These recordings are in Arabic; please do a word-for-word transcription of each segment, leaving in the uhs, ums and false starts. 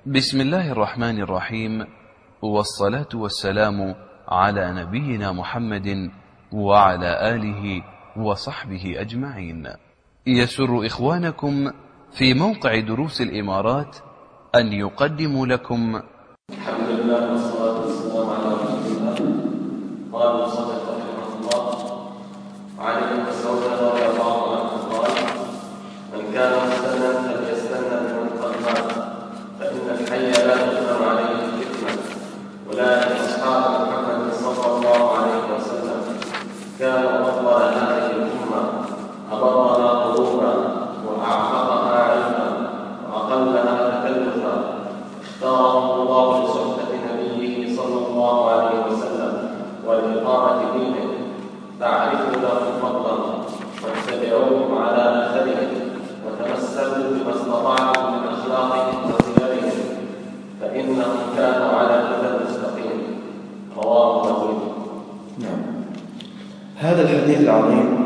بسم الله الرحمن الرحيم، والصلاة والسلام على نبينا محمد وعلى آله وصحبه أجمعين. يسر إخوانكم في موقع دروس الإمارات أن يقدموا لكم الحمد لله والصلاة والسلام على رسول الله. قال المصنف رحمه الله: وعن ابن مسعود رضي الله عنه قال: من كان مستنا فليستنى بمن قد مات، فإن الحي لا تؤمن عليه الفتنة. أولئك أصحاب محمد صلى الله عليه وسلم كانوا أفضل هذه الأمة، أبرها قلوبا وأعمقها علما وأقلها تكلفا. اختارهم الله لصحبة نبيه صلى الله عليه وسلم ولإقامة دينه، فاعرفوا لهم فضلا واتبعوهم على أثرهم، وتمسكوا بما استطعتم من أخلاقهم وسيرهم، فإنهم كانوا على هدى مستقيم. رواه مسلم. نعم. هذا الحديث العظيم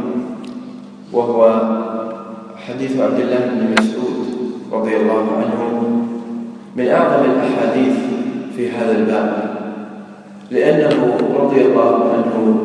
وهو حديث عبد الله بن مسعود رضي الله عنه من أعظم الأحاديث في هذا الباب، لأنه رضي الله عنه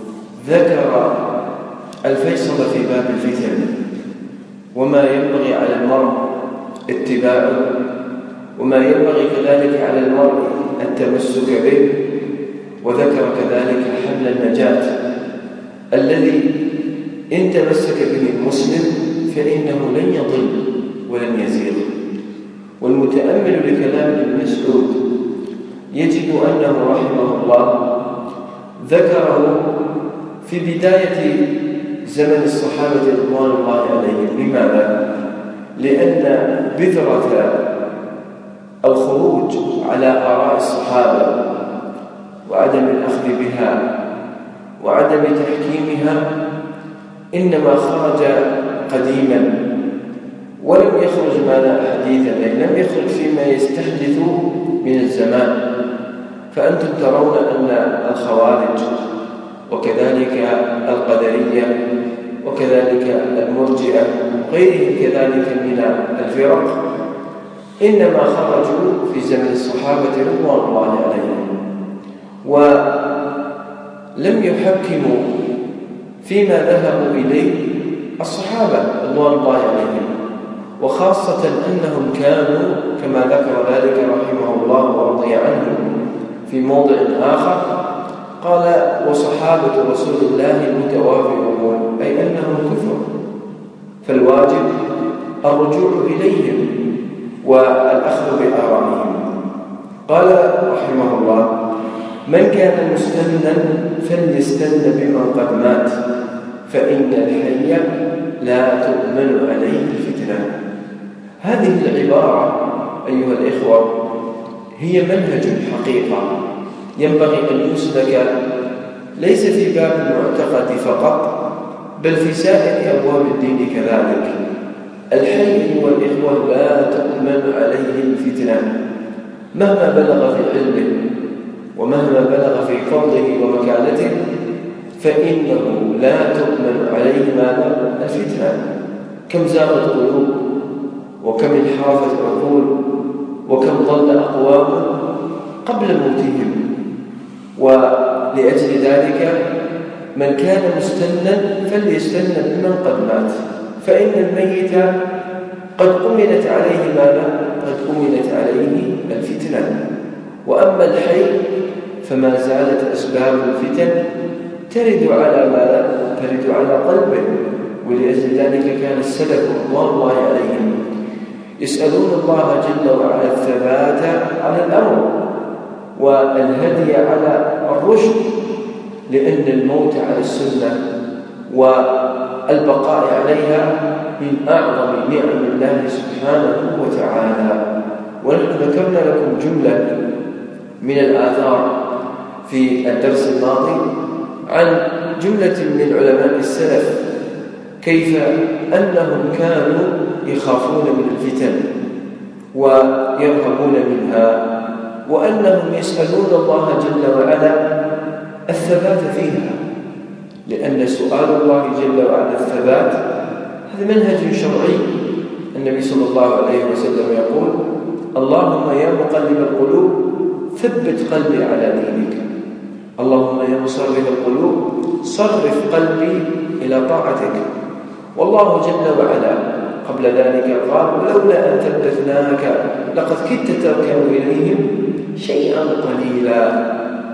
ذكر الفيصل في باب الفتن، وما ينبغي على المرء اتباعه، وما ينبغي كذلك على المرء التمسك به، وذكر كذلك حبل النجاة الذي إن تمسك به المسلم فإنه لن يضل ولن يزيغ. والمتأمل لكلام ابن مسعود يجد أنه رحمه الله ذكره في بداية زمن الصحابة رضوان الله عليهم. لماذا؟ لأن بذرة الخروج على آراء الصحابة وعدم الأخذ بها وعدم تحكيمها إنما خرج قديما، ولم يخرج ماذا حديثا، لم يخرج فيما يستحدث من الزمان. فأنتم ترون أن الخوارج وكذلك القدرية وكذلك المرجئة وغيرهم كذلك من الفرق إنما خرجوا في زمن الصحابة رضوان الله عليهم، ولم يحكموا فيما ذهبوا إليه الصحابة رضوان الله عليهم، وخاصة أنهم كانوا كما ذكر ذلك رحمه الله ورضي عنه في موضع آخر، قال: وصحابة رسول الله المتوافقون، أي أنهم كفر، فالواجب الرجوع إليهم والأخذ بآرائهم. قال رحمه الله: من كان مستنا فليستن بمن قد مات، فإن الحي لا تؤمن عليه الفتنة. هذه العبارة أيها الإخوة هي منهج حقيقة ينبغي أن يسلك ليس في باب المعتقد فقط، بل في سائر أبواب الدين كذلك. الحي أيها الإخوة لا تؤمن عليه الفتنة، مهما بلغ في علمه ومهما بلغ في فضله ومكانته، فإنه لا تؤمن عليه ماذا؟ الفتنة. كم زاغت قلوب، وكم انحرفت عقول، وكم ضل أقوام قبل موتهم. ولأجل ذلك من كان مستنا فليستن بمن قد مات، فإن الميت قد أمنت عليه ماذا؟ قد أمنت عليه الفتنة. وأما الحي فما زالت أسباب الفتن ترد على ماذا؟ ترد على قلبه. ولأجل ذلك كان السلف رضوان الله عليهم يسألون الله جل وعلا الثبات على الأمر والهدي على الرشد، لأن الموت على السنة والبقاء عليها من أعظم نعم الله سبحانه وتعالى. ونحن ذكرنا لكم جملة من الآثار في الدرس الماضي عن جملة من علماء السلف كيف أنهم كانوا يخافون من الفتن ويرهبون منها، وأنهم يسألون الله جل وعلا الثبات فيها، لأن سؤال الله جل وعلا الثبات هذا منهج شرعي. النبي صلى الله عليه وسلم يقول: اللهم يا مقلب القلوب ثبت قلبي على دينك، اللهم يا مصرف القلوب صرف قلبي إلى طاعتك. والله جل وعلا قبل ذلك قال ولولا أن ثبتناك لقد كدت تركن إليهم شيئا قليلا.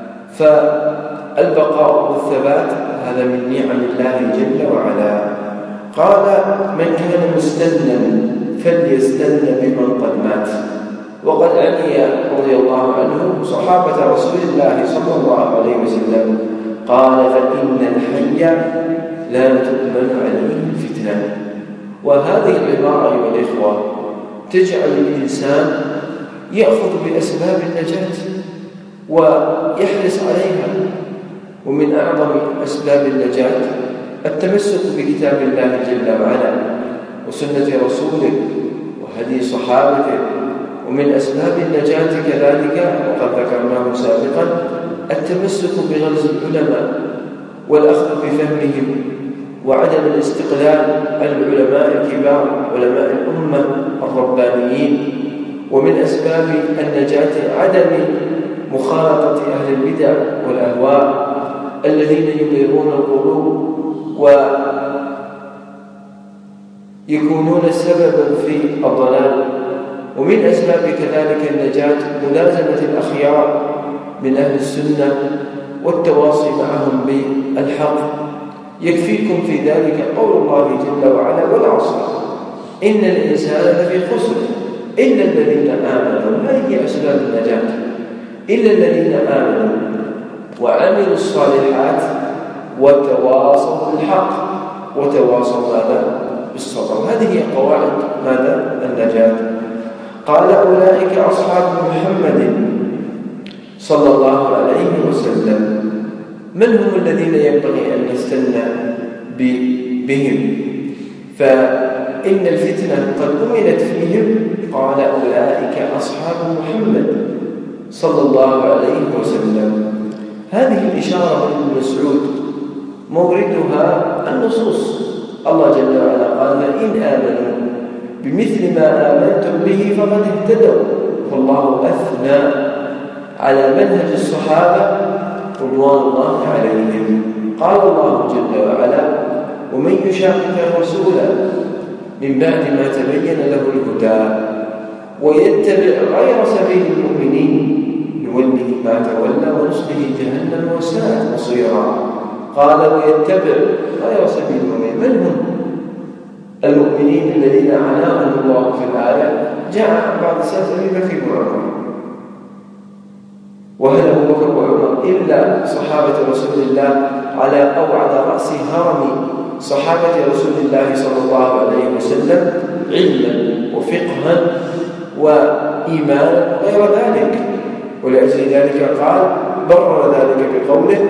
فالبقاء والثبات هذا من نعم الله جل وعلا. قال من كان مستنا فليستن بمن قد مات. وقد عني رضي الله عنه صحابة رسول الله صلى الله عليه وسلم قال فإن الحي لا تؤمن عليه الفتنة. وهذه العبارة أيها الإخوة تجعل الإنسان يأخذ بأسباب النجاة ويحرص عليها. ومن أعظم أسباب النجاة التمسك بكتاب الله جل وعلا وسنة رسوله وهدي صحابته. ومن أسباب النجاة كذلك وقد ذكرناه سابقا التمسك بغرز العلماء والأخذ بفهمهم وعدم الاستقلال عن العلماء الكبار علماء الأمة الربانيين. ومن أسباب النجاة عدم مخالطة أهل البدع والأهواء الذين يضيرون القلوب ويكونون سببا في الضلال. ومن أسباب كذلك النجاة ملازمة الأخيار من أهل السنة والتواصي معهم بالحق. يكفيكم في ذلك قول الله جل وعلا والعصر إن الإنسان لفي خسر إلا الذين آمنوا. هذه أسباب النجاة إلا الذين آمنوا وعملوا الصالحات وتواصوا بالحق وتواصوا ماذا بالصبر. هذه هي قواعد ماذا النجاة. قال أولئك أصحاب محمد صلى الله عليه وسلم. من هم الذين ينبغي أن نستنى بهم؟ فإن الفتنة قد أمنت فيهم. قال أولئك أصحاب محمد صلى الله عليه وسلم. هذه الإشارة من مسعود موردها النصوص. الله جل وعلا قال إن آمنوا بمثل ما آمنتم به فقد اهتدوا. فالله أثنى على منهج الصحابة رضوان الله عليهم. قال الله جل وعلا ومن يشاقق الرسول من بعد ما تبين له الهدى ويتبع غير سبيل المؤمنين نوله ما تولى ونصله جهنم وساءت مصيرا. قال ويتبع غير سبيل المؤمنين. من هم المؤمنين الذين عناهم الله في الآية؟ جاء عن بعض السلف أبي بكر وعمر. وهل أبو بكر وعمر إلا صحابة رسول الله على أو على رأس هرم صحابة رسول الله صلى الله عليه وسلم علما وفقها وإيمانا غير ذلك. ولأجل ذلك قال برر ذلك بقوله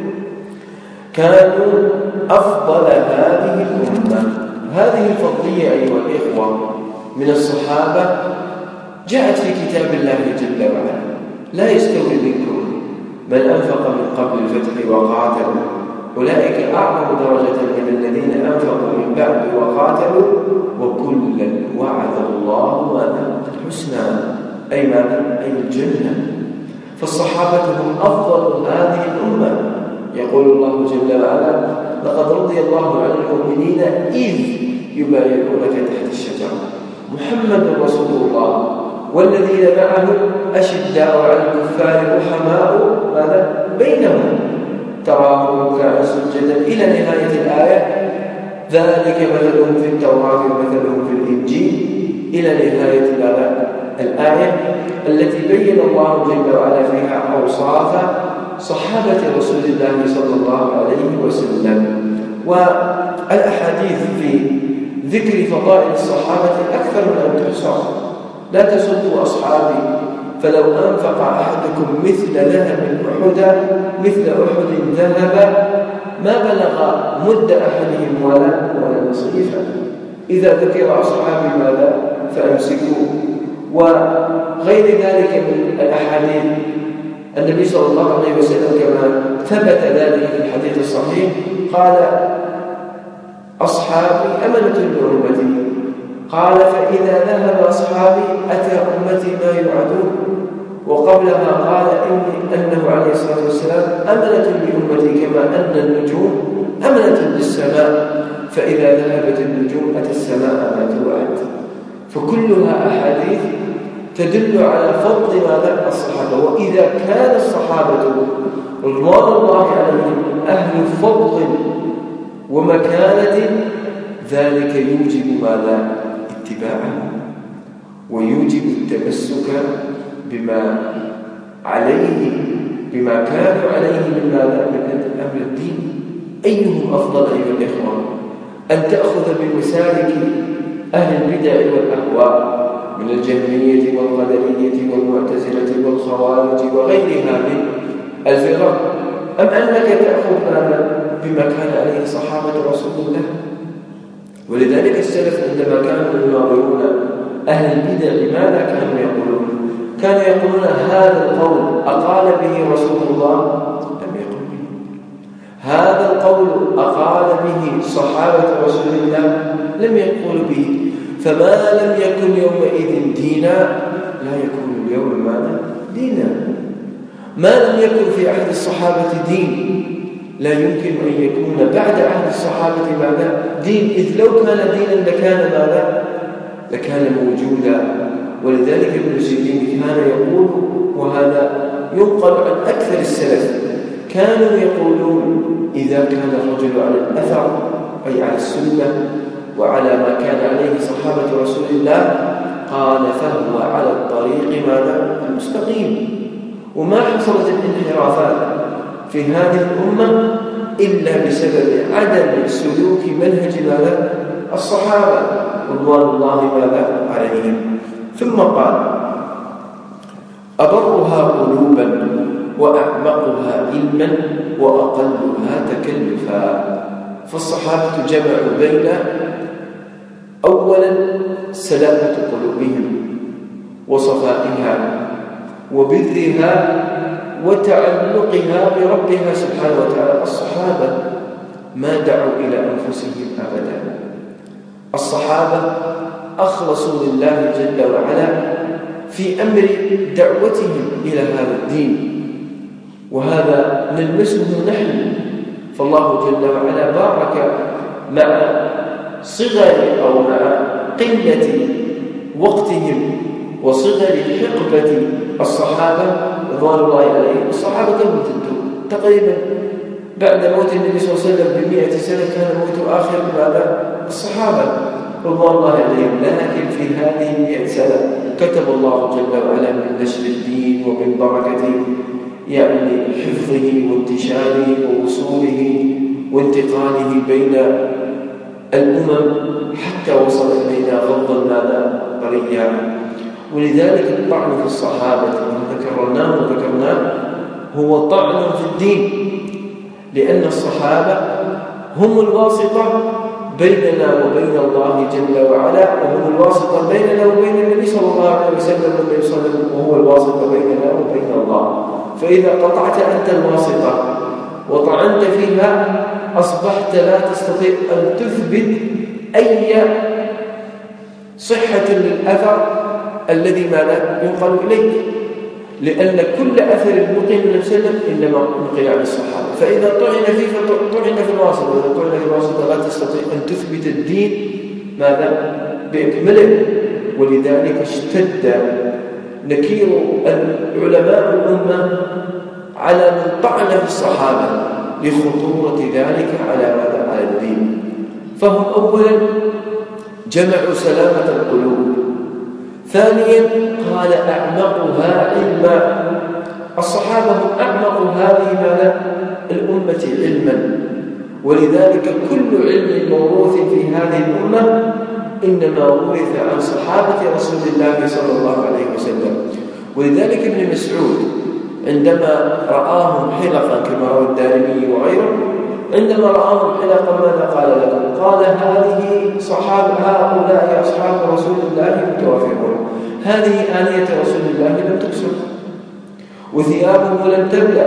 كانوا أفضل هذه الأمة. هذه الفضلية أيها الإخوة من الصحابة جاءت في كتاب الله جل وعلا. لا يستوي منكم من أنفق من قبل الفتح وقاتلوا أولئك أعظم درجة من الذين أنفقوا من بعد وقاتلوا وكلا وعد الله الحسنى أي ماذا؟ أي الجنة. فالصحابة هم أفضل هذه الأمة. يقول الله جل وعلا لقد رضي الله عن المؤمنين إذ يبايعونك تحت الشجرة محمد رسول الله والذين معه أشداء على الكفار رحماء ماذا بينهم تراهم ركعا سجدا إلى نهاية الآية. ذلك مثلهم في التوراة ومثلهم في الإنجيل إلى نهاية الآية التي بين الله جل وعلا فيها أوصاف صحابة رسول الله صلى الله عليه وسلم. والأحاديث في ذكر فضائل الصحابة أكثر من أن تحصى. لا تسبوا أصحابي فلو أنفق أحدكم مثل ذهب أحد مثل أحد ذهب ما بلغ مد أحدهم ولا ولا نصيفا. إذا ذكر أصحابي ماذا فأمسكوا. وغير ذلك من الأحاديث النبي صلى الله عليه وسلم كما ثبت ذلك في الحديث الصحيح قال أصحابي أمنة لأمتي. قال فإذا ذهب أصحابي أتى أمتي ما يوعدون. وقبلها قال إني أنه عليه الصلاة والسلام أمنة لأمتي كما أن النجوم أمنة للسماء، فإذا ذهبت النجوم أتى السماء ما توعد. فكلها أحاديث تدل على فضل ماذا الصحابة. وإذا كان الصحابة رضوان الله عليهم أهل فضل ومكانة، ذلك يوجب ماذا اتباعهم، ويوجب التمسك بما عليه بما كانوا عليه من ماذا من أمر الدين. أيهم أفضل أيها الإخوة؟ أن تأخذ بمسالك أهل البدع والأهواء من الجهمية والقدرية والمعتزلة والخوارج وغيرها من الفرق، أم أنك تأخذ ماذا بما كان عليه صحابة رسول الله؟ ولذلك السلف عندما كانوا يناظرون أهل البدع ماذا كانوا يقولون؟ كانوا يقولون هذا القول أقال به رسول الله؟ لم يقل به. هذا القول أقال به صحابة رسول الله؟ لم يقول به. فما لم يكن يومئذ دينا لا يكون اليوم ماذا دينا. ما لم يكن في عهد الصحابة دين لا يمكن أن يكون بعد عهد الصحابة ماذا دين، إذ لو كان دينا لكان ماذا لكان موجودا. ولذلك ابن سيرين كان يقول، وهذا ينقل عن أكثر السلف، كانوا يقولون إذا كان الرجل على الأثر أي على السنة وعلى ما كان عليه صحابة رسول الله قال فهو على الطريق ماذا المستقيم. وما حصلت الانحرافات في هذه الأمة إلا بسبب عدم سلوك منهج ماذا الصحابة رضوان الله ماذا عليهم. ثم قال أبرها قلوبا وأعمقها علما وأقلها تكلفا. فالصحابة جمعوا بين أولا سلامة قلوبهم وصفائها وبرها وتعلقها بربها سبحانه وتعالى. الصحابة ما دعوا إلى أنفسهم أبدا. الصحابة أخلصوا لله جل وعلا في أمر دعوتهم إلى هذا الدين، وهذا نلمسه نحن. فالله جل وعلا بارك مع صغر أو مع قلة وقتهم وصغر حقبة الصحابة رضوان الله عليهم. الصحابة كم امتدوا تقريبا بعد موت النبي صلى الله عليه وسلم بمئة سنة، كان موت آخر ماذا الصحابة رضوان الله عليهم. لكن في هذه المئة سنة كتب الله جل وعلا من نشر الدين ومن بركة يعني حفظه وانتشاره ووصوله وانتقاله بين الأمم حتى وصل إلينا غضا ماذا طريا. ولذلك الطعن في الصحابة كما ذكرناه وذكرناه هو طعن في الدين، لأن الصحابة هم الواسطة بيننا وبين الله جل وعلا، وهم الواسطة بيننا وبين النبي صلى الله عليه وسلم وهو الواسطة بيننا وبين الله. فإذا قطعت أنت الواسطة وطعنت فيها أصبحت لا تستطيع أن تثبت أي صحة للأثر الذي ماذا ينقل إليك، لأن كل أثر نقل من وسلم إنما نقل عن الصحابة. فإذا طعن فيه طعن في الواسطة، وإذا طعن في الواسطة لا تستطيع أن تثبت الدين ماذا بأكمله. ولذلك اشتد نكير علماء الأمة على من طعن في الصحابة لخطورة ذلك على ماذا على الدين. فهم أولا جمعوا سلامة القلوب، ثانيا قال أعمقها علما. الصحابة هم أعمق هذه ماذا الأمة علما، ولذلك كل علم موروث في هذه الأمة إنما ورث عن صحابة رسول الله صلى الله عليه وسلم. ولذلك ابن مسعود عندما رآهم حلقا كما روى الدارمي وغيره، عندما رآهم حلقا ماذا قال لهم؟ قال هذه صحابة هؤلاء أصحاب رسول الله متوافقون، هذه آنية رسول الله لم تكسر وثيابه لم تبلى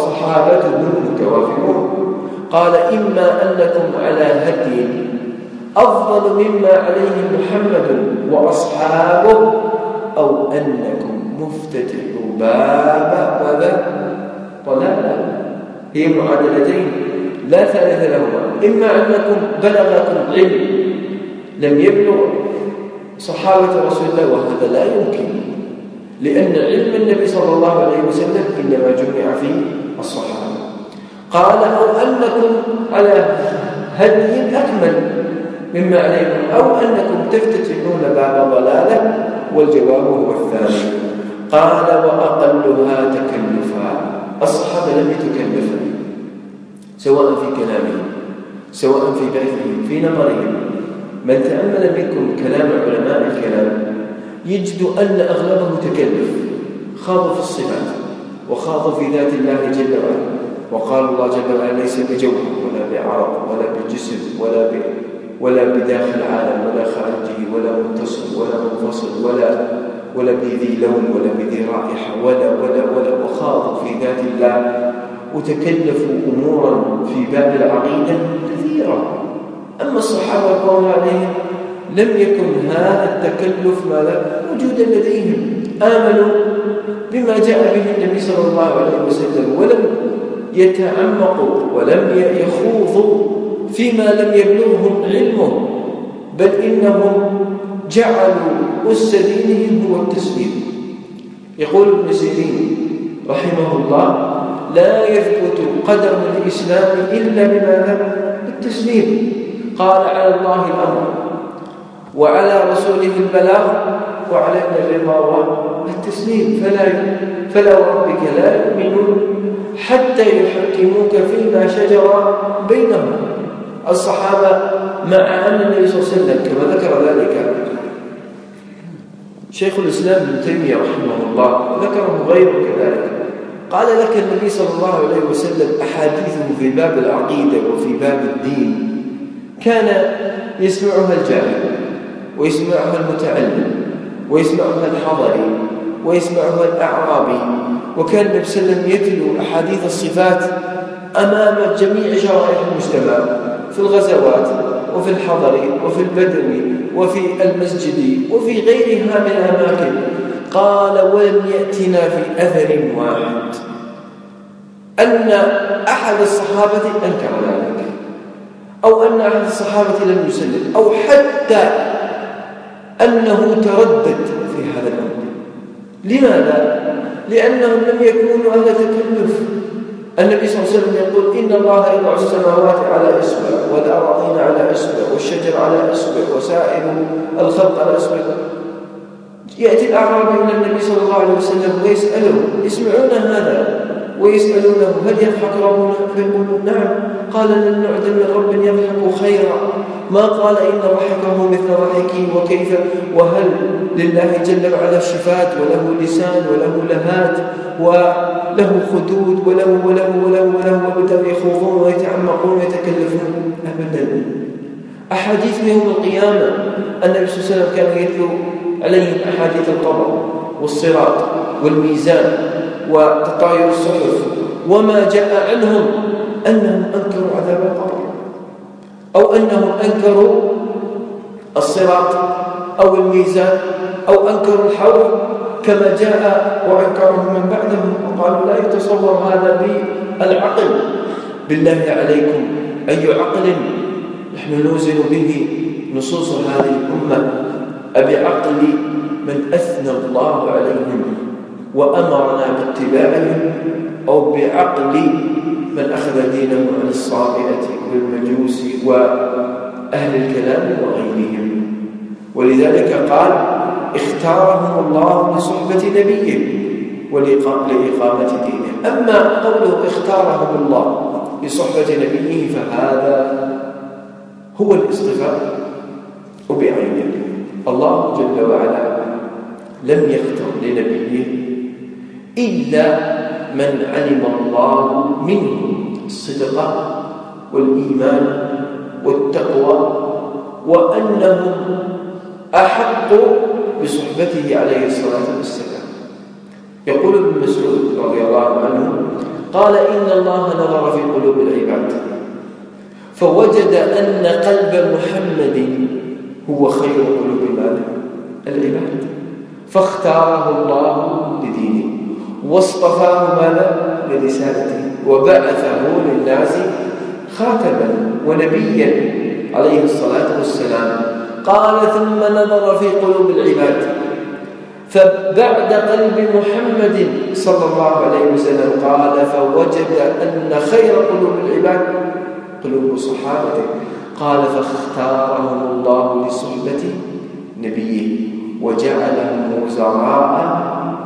وصحابته متوافقون. قال إما أنكم على هدي أفضل مما عليه محمد وأصحابه، أو أنكم مفتتحوا باب ماذا؟ ضلالة. هي معادلتين لا ثالث لهما. إما أنكم بلغكم علم لم يبلغ صحابة رسول الله، وهذا لا يمكن، لأن علم النبي صلى الله عليه وسلم إنما جمع في الصحابة. قال أو أنكم على هدي أكمل مما عليكم، أو أنكم تفتتحون باب ضلالة، والجواب هو الثاني. قال وأقلها تكلفا. الصحابة لم يتكلفوا سواء في كلامهم سواء في بحثهم في نظرهم. من تأمل منكم كلام علماء الكلام يجد أن أغلبه تكلف، خاضوا في الصفات وخاضوا في ذات الله جل وعلا، وقال الله جل وعلا ليس بجوهر ولا بعرض ولا بجسم ولا ب... ولا بداخل العالم ولا خارجه ولا متصل ولا منفصل ولا ولا بذي لون ولا بذي رائحة ولا ولا ولا وخاضوا في ذات الله وتكلفوا أمورا في باب العقيدة كثيرة. أما الصحابة رضي الله عليهم لم يكن هذا التكلف ماذا موجودا لديهم، آمنوا بما جاء به النبي صلى الله عليه وسلم، ولم يتعمقوا ولم يخوضوا فيما لم يبلغهم علمه، بل إنهم جعلوا أس دينهم هو التسليم. يقول ابن سيرين رحمه الله لا يثبت قدم الإسلام إلا بماذا؟ بالتسليم. قال على الله الأمر وعلى رسوله البلاغ وعلى الرضا والتسليم. فلا فلا وربك لا يؤمنون حتى يحكموك فيما شجر بينهم. الصحابة مع أن النبي صلى الله عليه وسلم كما ذكر ذلك شيخ الإسلام ابن تيمية رحمه الله، ذكره غيره كذلك، قال لك النبي صلى الله عليه وسلم أحاديثه في باب العقيدة وفي باب الدين كان يسمعها الجاهل ويسمعها المتعلم ويسمعها الحضري ويسمعها الأعرابي، وكان النبي صلى الله عليه وسلم يتلو أحاديث الصفات أمام جميع شرائح المجتمع في الغزوات وفي الحضر وفي البدوي وفي المسجد وفي غيرها من الأماكن. قال ولم يأتنا في أثر واحد أن أحد الصحابة أنكر ذلك، أو أن أحد الصحابة لم يسلم، أو حتى أنه تردد في هذا الأمر. لماذا؟ لأنهم لم يكونوا أهل تكلف. النبي صلى الله عليه وسلم يقول إن الله يضع السماوات على إصبع والأراضين على إصبع والشجر على إصبع وسائر الخلق على إصبع. يأتي الأعرابي إلى النبي صلى الله عليه وسلم ويسأله، يسمعون هذا ويسألونه هل يضحك ربنا؟ فيقولون نعم. قال لن نعد من رب يضحك خيرا، ما قال إن ضحكه مثل ضحكي وكيف، وهل لله جل وعلا شفات وله لسان وله لهات وله خدود وله وله وله وله وبدأوا يخوضون ويتعمقون ويتكلفون؟ أبدا. أحاديث يوم القيامة النبي صلى الله عليه وسلم كان يتلو عليهم أحاديث القبر والصراط والميزان وتطاير الصحف، وما جاء عنهم أنهم أنكروا عذاب القبر أو أنهم أنكروا الصراط أو الميزان أو أنكروا الحوض كما جاء وأنكرهم من بعدهم وقالوا لا يتصور هذا بالعقل. بالله عليكم أي عقل نحن نوزن به نصوص هذه الأمة؟ أبعقل من أثنى الله عليهم وأمرنا باتباعهم، أو بعقل من أخذ دينه عن الصابئة والمجوس وأهل الكلام وغيرهم؟ ولذلك قال اختارهم الله لصحبة نبيه ولإقامة دينه. أما قوله اختارهم الله لصحبة نبيه فهذا هو الاصطفاء وبعينه. الله جل وعلا لم يختر لنبيه إلا من علم الله منه الصدق والإيمان والتقوى، وأنهم أحق بصحبته عليه الصلاة والسلام. يقول ابن مسعود رضي الله عنه قال إن الله نظر في قلوب العباد فوجد أن قلب محمد هو خير قلوب العباد، فاختاره الله لدينه واصطفاه ماذا؟ لرسالته، وبعثه للناس خاتما ونبيا عليه الصلاة والسلام. قال ثم نظر في قلوب العباد فبعد قلب محمد صلى الله عليه وسلم قال فوجد أن خير قلوب العباد قلوب صحابته. قال فاختارهم الله لصحبة نبيه وجعلهم وزراء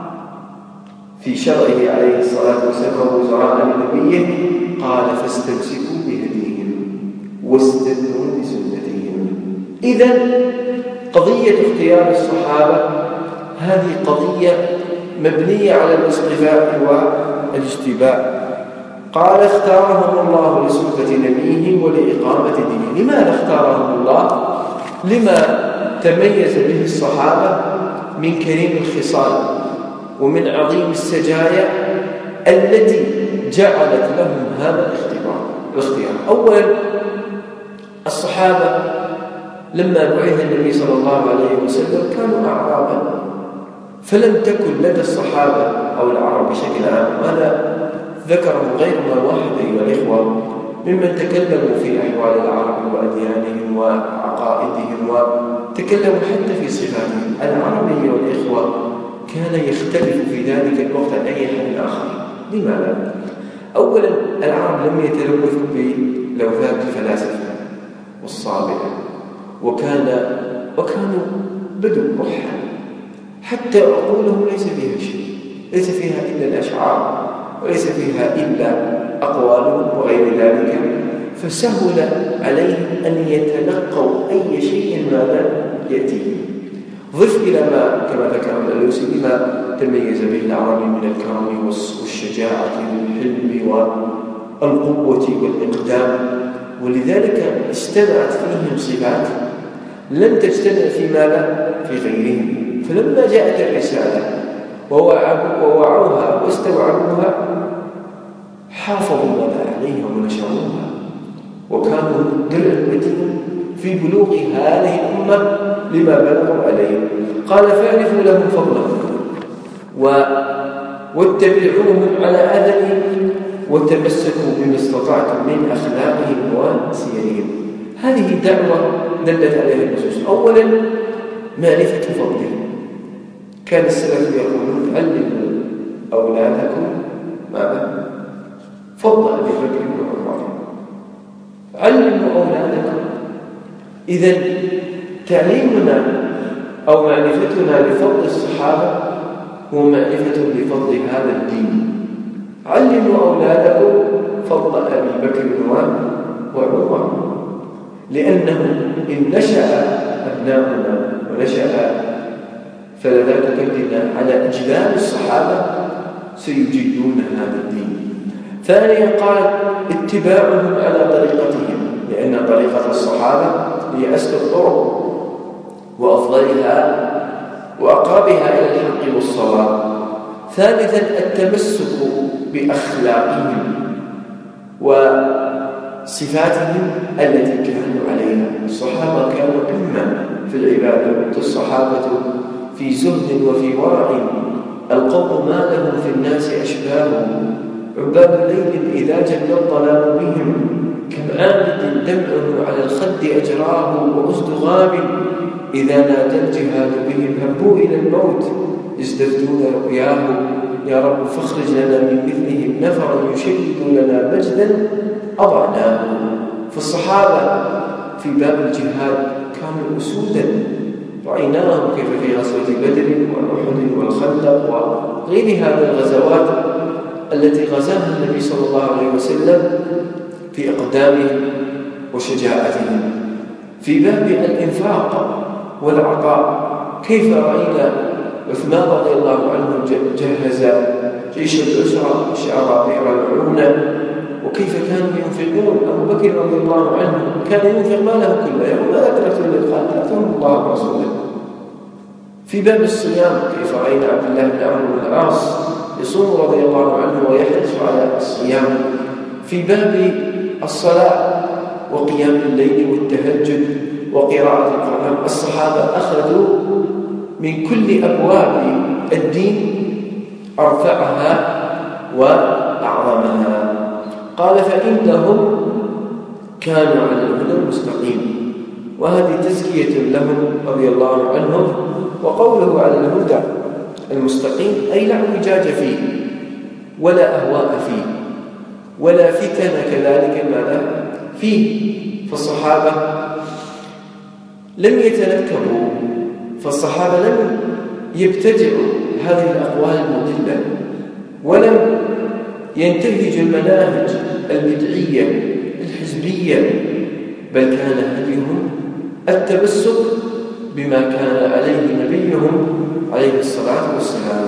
في شرعه عليه الصلاة والسلام وزراء لنبيه. قال فاستمسكوا بهديهم واستنوا بسنتهم. إذن قضية اختيار الصحابة هذه قضية مبنية على الاصطفاء والاجتباء. قال اختارهم الله لصحبة نبيه ولإقامة دينه. لماذا اختارهم الله؟ لما تميز به الصحابة من كريم الخصال ومن عظيم السجايا التي جعلت لهم هذا الاختيار. أولا الصحابة لما بعث النبي صلى الله عليه وسلم كانوا أعرابا، فلم تكن لدى الصحابة أو العرب بشكل عام، وهذا ذكره غير ما واحد أيها الإخوة ممن تكلموا في أحوال العرب وأديانهم وعقائدهم وتكلموا حتى في صفاتهم. العربي والإخوة كان يختلف في ذلك الوقت عن أي حد آخر. لماذا؟ أولا العرب لم يتلوثوا بلوثات الفلاسفة والصابئة، وكان وكانوا بدو رحا، حتى عقولهم ليس فيها شيء، ليس فيها إلا الأشعار وليس فيها إلا أقوالهم وغير ذلك، فسهل عليهم أن يتلقوا أي شيء ماذا يأتيهم. ضف إلى ما كما ذكر الألوسي لما تميز به العربي من الكرم والشجاعة والحلم والقوة والإقدام، ولذلك اجتمعت فيهم صفات لم تجتمع في ماذا في غيرهم. فلما جاءت الرسالة ووعوها واستوعبوها حافظوا ماذا عليها ونشروها، وكانوا درع المتين في بلوغ هذه الأمة لما بلغوا عليه. قال فاعرفوا لهم فضلهم واتبعوهم على أذنهم وتمسكوا بما استطعتم من أخلاقهم وسيرهم. هذه دعوة دلت عليها النصوص. أولا معرفة فضلهم. كان السلف يقولون علموا أولادكم ماذا؟ فضل أبي بكر وعمر. علموا أولادكم. إذن تعليمنا أو معرفتنا لفضل الصحابة هو معرفة لفضل هذا الدين. علموا أولادكم فضل أبي بكر وعمر، لأنه إن نشأ أبناؤنا ونشأ فلذات كبدنا على إجلال الصحابة سيجدون هذا الدين. ثانيا قال اتباعهم على طريقتهم، لأن طريقة الصحابة هي أسلك الطرق وأفضلها وأقربها إلى الحق والصواب. ثالثا التمسك بأخلاقهم وصفاتهم التي كانوا عليها. الصحابة كانوا أمة في العبادة، الصحابة في زهد وفي ورع. القوم ما لهم في الناس أشباه، عباد الليل إذا جل الظلام بهم، كم عامد دمعه على الخد أجراه، وأسد غاب إذا نادى الجهاد بهم هبوا إلى الموت يزدفتون رؤياه. يا رب فاخرج لنا من مثلهم نفرا يشيد لنا مجدا أضعناه. فالصحابة في باب الجهاد كانوا أسودا، رأيناهم كيف في غزوة بدر وأحد والخندق وغير هذه الغزوات التي غزاها النبي صلى الله عليه وسلم في أقدامهم وشجاعتهم. في باب الإنفاق والعطاء كيف رأينا عثمان رضي الله عنه جهز جيش الأسرة وشعر بئر العونة، وكيف كانوا ينفقون. أبو بكر رضي الله عنه كان ينفق ماله كله يوم، ماذا تركتم للخلق؟ تركتم الله ورسوله. في باب الصيام كيف رأينا عبد الله بن عمرو بن العاص يصوم رضي الله عنه ويحرص على الصيام. في باب الصلاة وقيام الليل والتهجد وقراءة القرآن. الصحابة أخذوا من كل أبواب الدين أرفعها وأعظمها. قال فإنهم كانوا على الهدى المستقيم، وهذه تزكية لهم رضي الله عنهم. وقوله على الهدى المستقيم أي لا اعوجاج فيه ولا أهواء فيه ولا فتن كذلك ماذا فيه. فالصحابة لم يتنكبوا، فالصحابة لم يبتدعوا هذه الأقوال المضلة ولم ينتهجوا المناهج البدعية الحزبية، بل كان هديهم التمسك بما كان عليه نبيهم عليه الصلاة والسلام.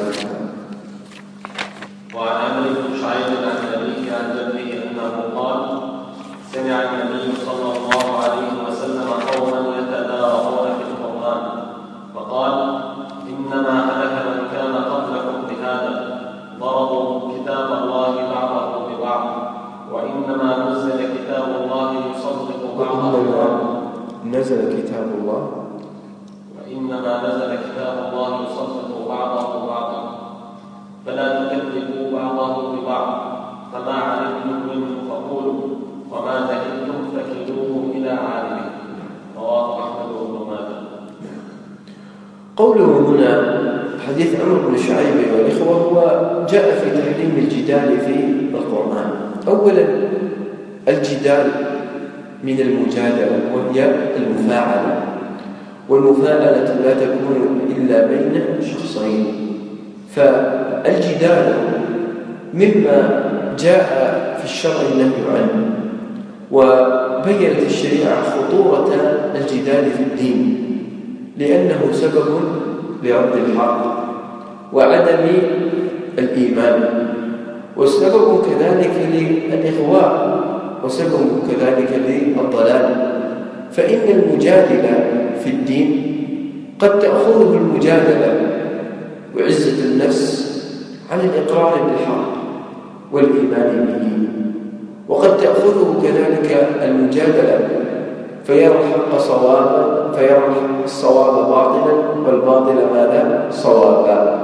وعن عمرو بن شعيب عن أبيه عن جده أنه قال: سمع النبي صلى الله عليه وسلم قوما يتدارون في القرآن فقال: إنما هلك من كان قبلكم بهذا، ضربوا كتاب الله بعضه ببعض، وإنما نزل كتاب الله يصدق بعضه ببعض. نزل كتاب الله وإنما نزل كتاب الله يصدق بعضه بعضا، فلا تكذبوا بعضه ببعض، فما علمتم منه فقولوا، وما جهلتم فكلوه إلى عالمه. رواه أحمد بن ماجه. قوله هنا حديث عمرو بن شعيب والإخوة هو جاء في تحريم الجدال في القرآن. أولا الجدال من المجادلة وهي المفاعلة، والمفاعلة لا تكون إلا بين شخصين. فالجدال مما جاء في الشرع النهي عنه، وبينت الشريعة خطورة الجدال في الدين لأنه سبب لرد الحق وعدم الإيمان، وسبب كذلك للإغواء، وسبب كذلك للضلال. فإن المجادلة في الدين قد تأخذه المجادلة وعزة النفس عن الإقرار بالحق والإيمان به، وقد تأخذه كذلك المجادلة فيرى الحق صوابا، فيرى الصواب باطلا والباطل ماذا صوابا.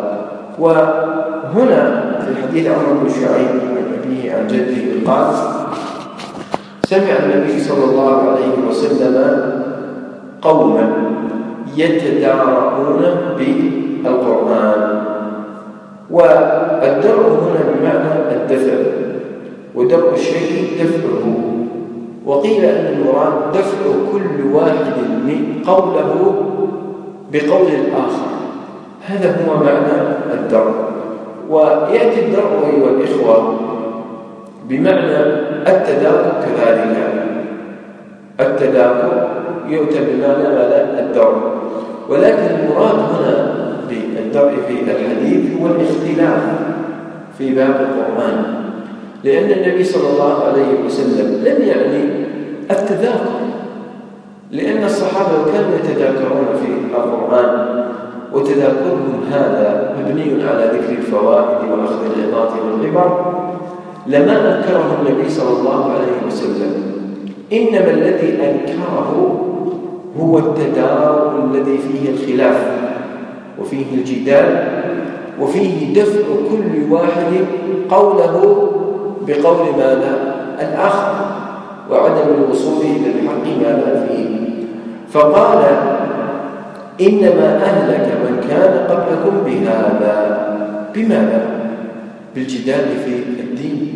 وهنا في حديث عمرو بن شعيب عن أبيه عن جده قال: سمع النبي صلى الله عليه وسلم قوما يتدارؤون بالقرآن. والدرء هنا بمعنى الدفع، ودرء الشيء دفعه، وقيل أن المراد دفع كل واحد من قوله بقول الآخر، هذا هو معنى الدرء. ويأتي الدرء أيها الإخوة بمعنى التداخل كذلك، التداخل يؤتى بمعنى الدرء، ولكن المراد هنا بالدرء في الحديث هو الاختلاف في باب القرآن، لأن النبي صلى الله عليه وسلم لم يعني التذاكر، لأن الصحابة كانوا يتذاكرون في القرآن، وتذاكرهم هذا مبني على ذكر الفوائد وأخذ العظات والعبر، لما أنكره النبي صلى الله عليه وسلم. إنما الذي أنكره هو التدارك الذي فيه الخلاف وفيه الجدال وفيه دفع كل واحد قوله بقول ماذا الآخر، وعدم الوصول إلى الحق ماذا فيه. فقال: إنما أهلك من كان قبلكم بهذا. بماذا؟ بالجدال في الدين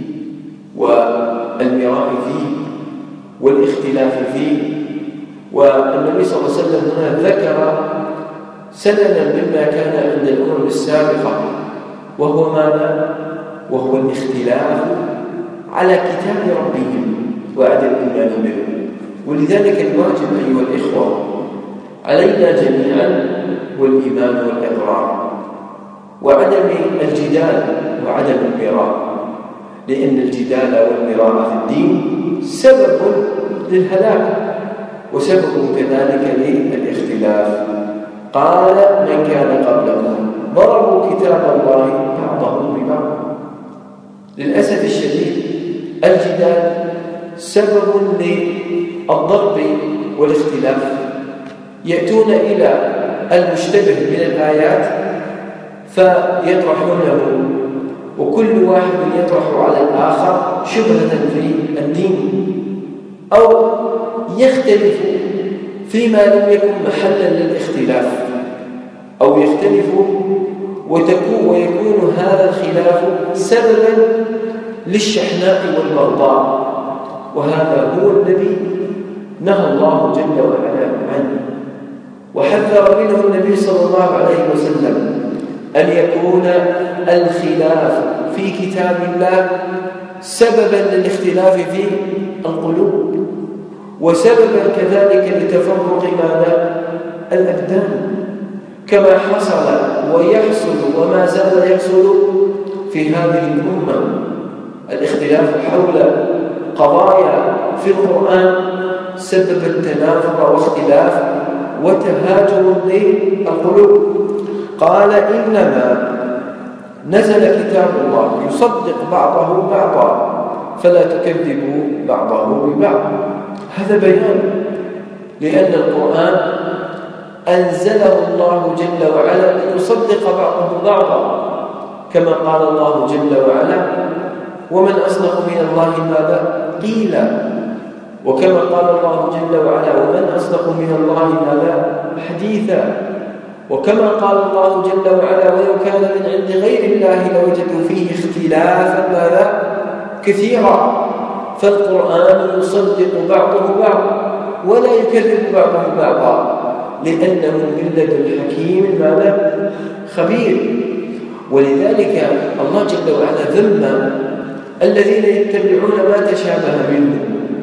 والمراء فيه والاختلاف فيه. والنبي صلى الله عليه وسلم هنا ذكر سننا مما كان عند الأمم السابقة، وهو ماذا؟ وهو الاختلاف على كتاب ربهم وعدم الإيمان به. ولذلك الواجب أيها الإخوة علينا جميعا هو الإيمان والإقرار وعدم الجدال وعدم المراء، لأن الجدال والمراء في الدين سبب للهلاك وسبب كذلك للاختلاف. قال: من كان قبلكم ضربوا كتاب الله بعضهم ببعض. للأسف الشديد الجدال سبب للضرب والاختلاف، يأتون إلى المشتبه من الآيات فيطرحونه، وكل واحد يطرح على الآخر شبهة في الدين، أو يختلف فيما لم يكن محلا للاختلاف، أو يختلف وتكون ويكون هذا الخلاف سببا للشحناء والبغضاء، وهذا هو الذي نهى الله جل وعلا عنه، وحذر منه النبي صلى الله عليه وسلم أن يكون الخلاف في كتاب الله سببا للاختلاف في القلوب، وسببا كذلك لتفرق ماذا؟ الأبدان، كما حصل ويحصل وما زال يحصل في هذه الأمة. الاختلاف حول قضايا في القرآن سبب التنافر واختلاف وتهاجم للقلوب. قال إنما نزل كتاب الله يصدق بعضه بعضا فلا تكذبوا بعضه ببعض. هذا بيان لأن القرآن أنزله الله جل وعلا ليصدق بعضه بعضا، كما قال الله جل وعلا ومن أصدق من الله ماذا قيلا، وكما قال الله جل وعلا ومن أصدق من الله ماذا حديثا، وكما قال الله جل وعلا ولو كان من عند غير الله لوجدوا فيه اختلافا ماذا كثيرا. فالقرآن يصدق بعضه بعضا ولا يكذب بعضه بعضا، لأنه من لدن حكيم ماذا خبير. ولذلك الله جل وعلا ذم الذين يتبعون ما تشابه منه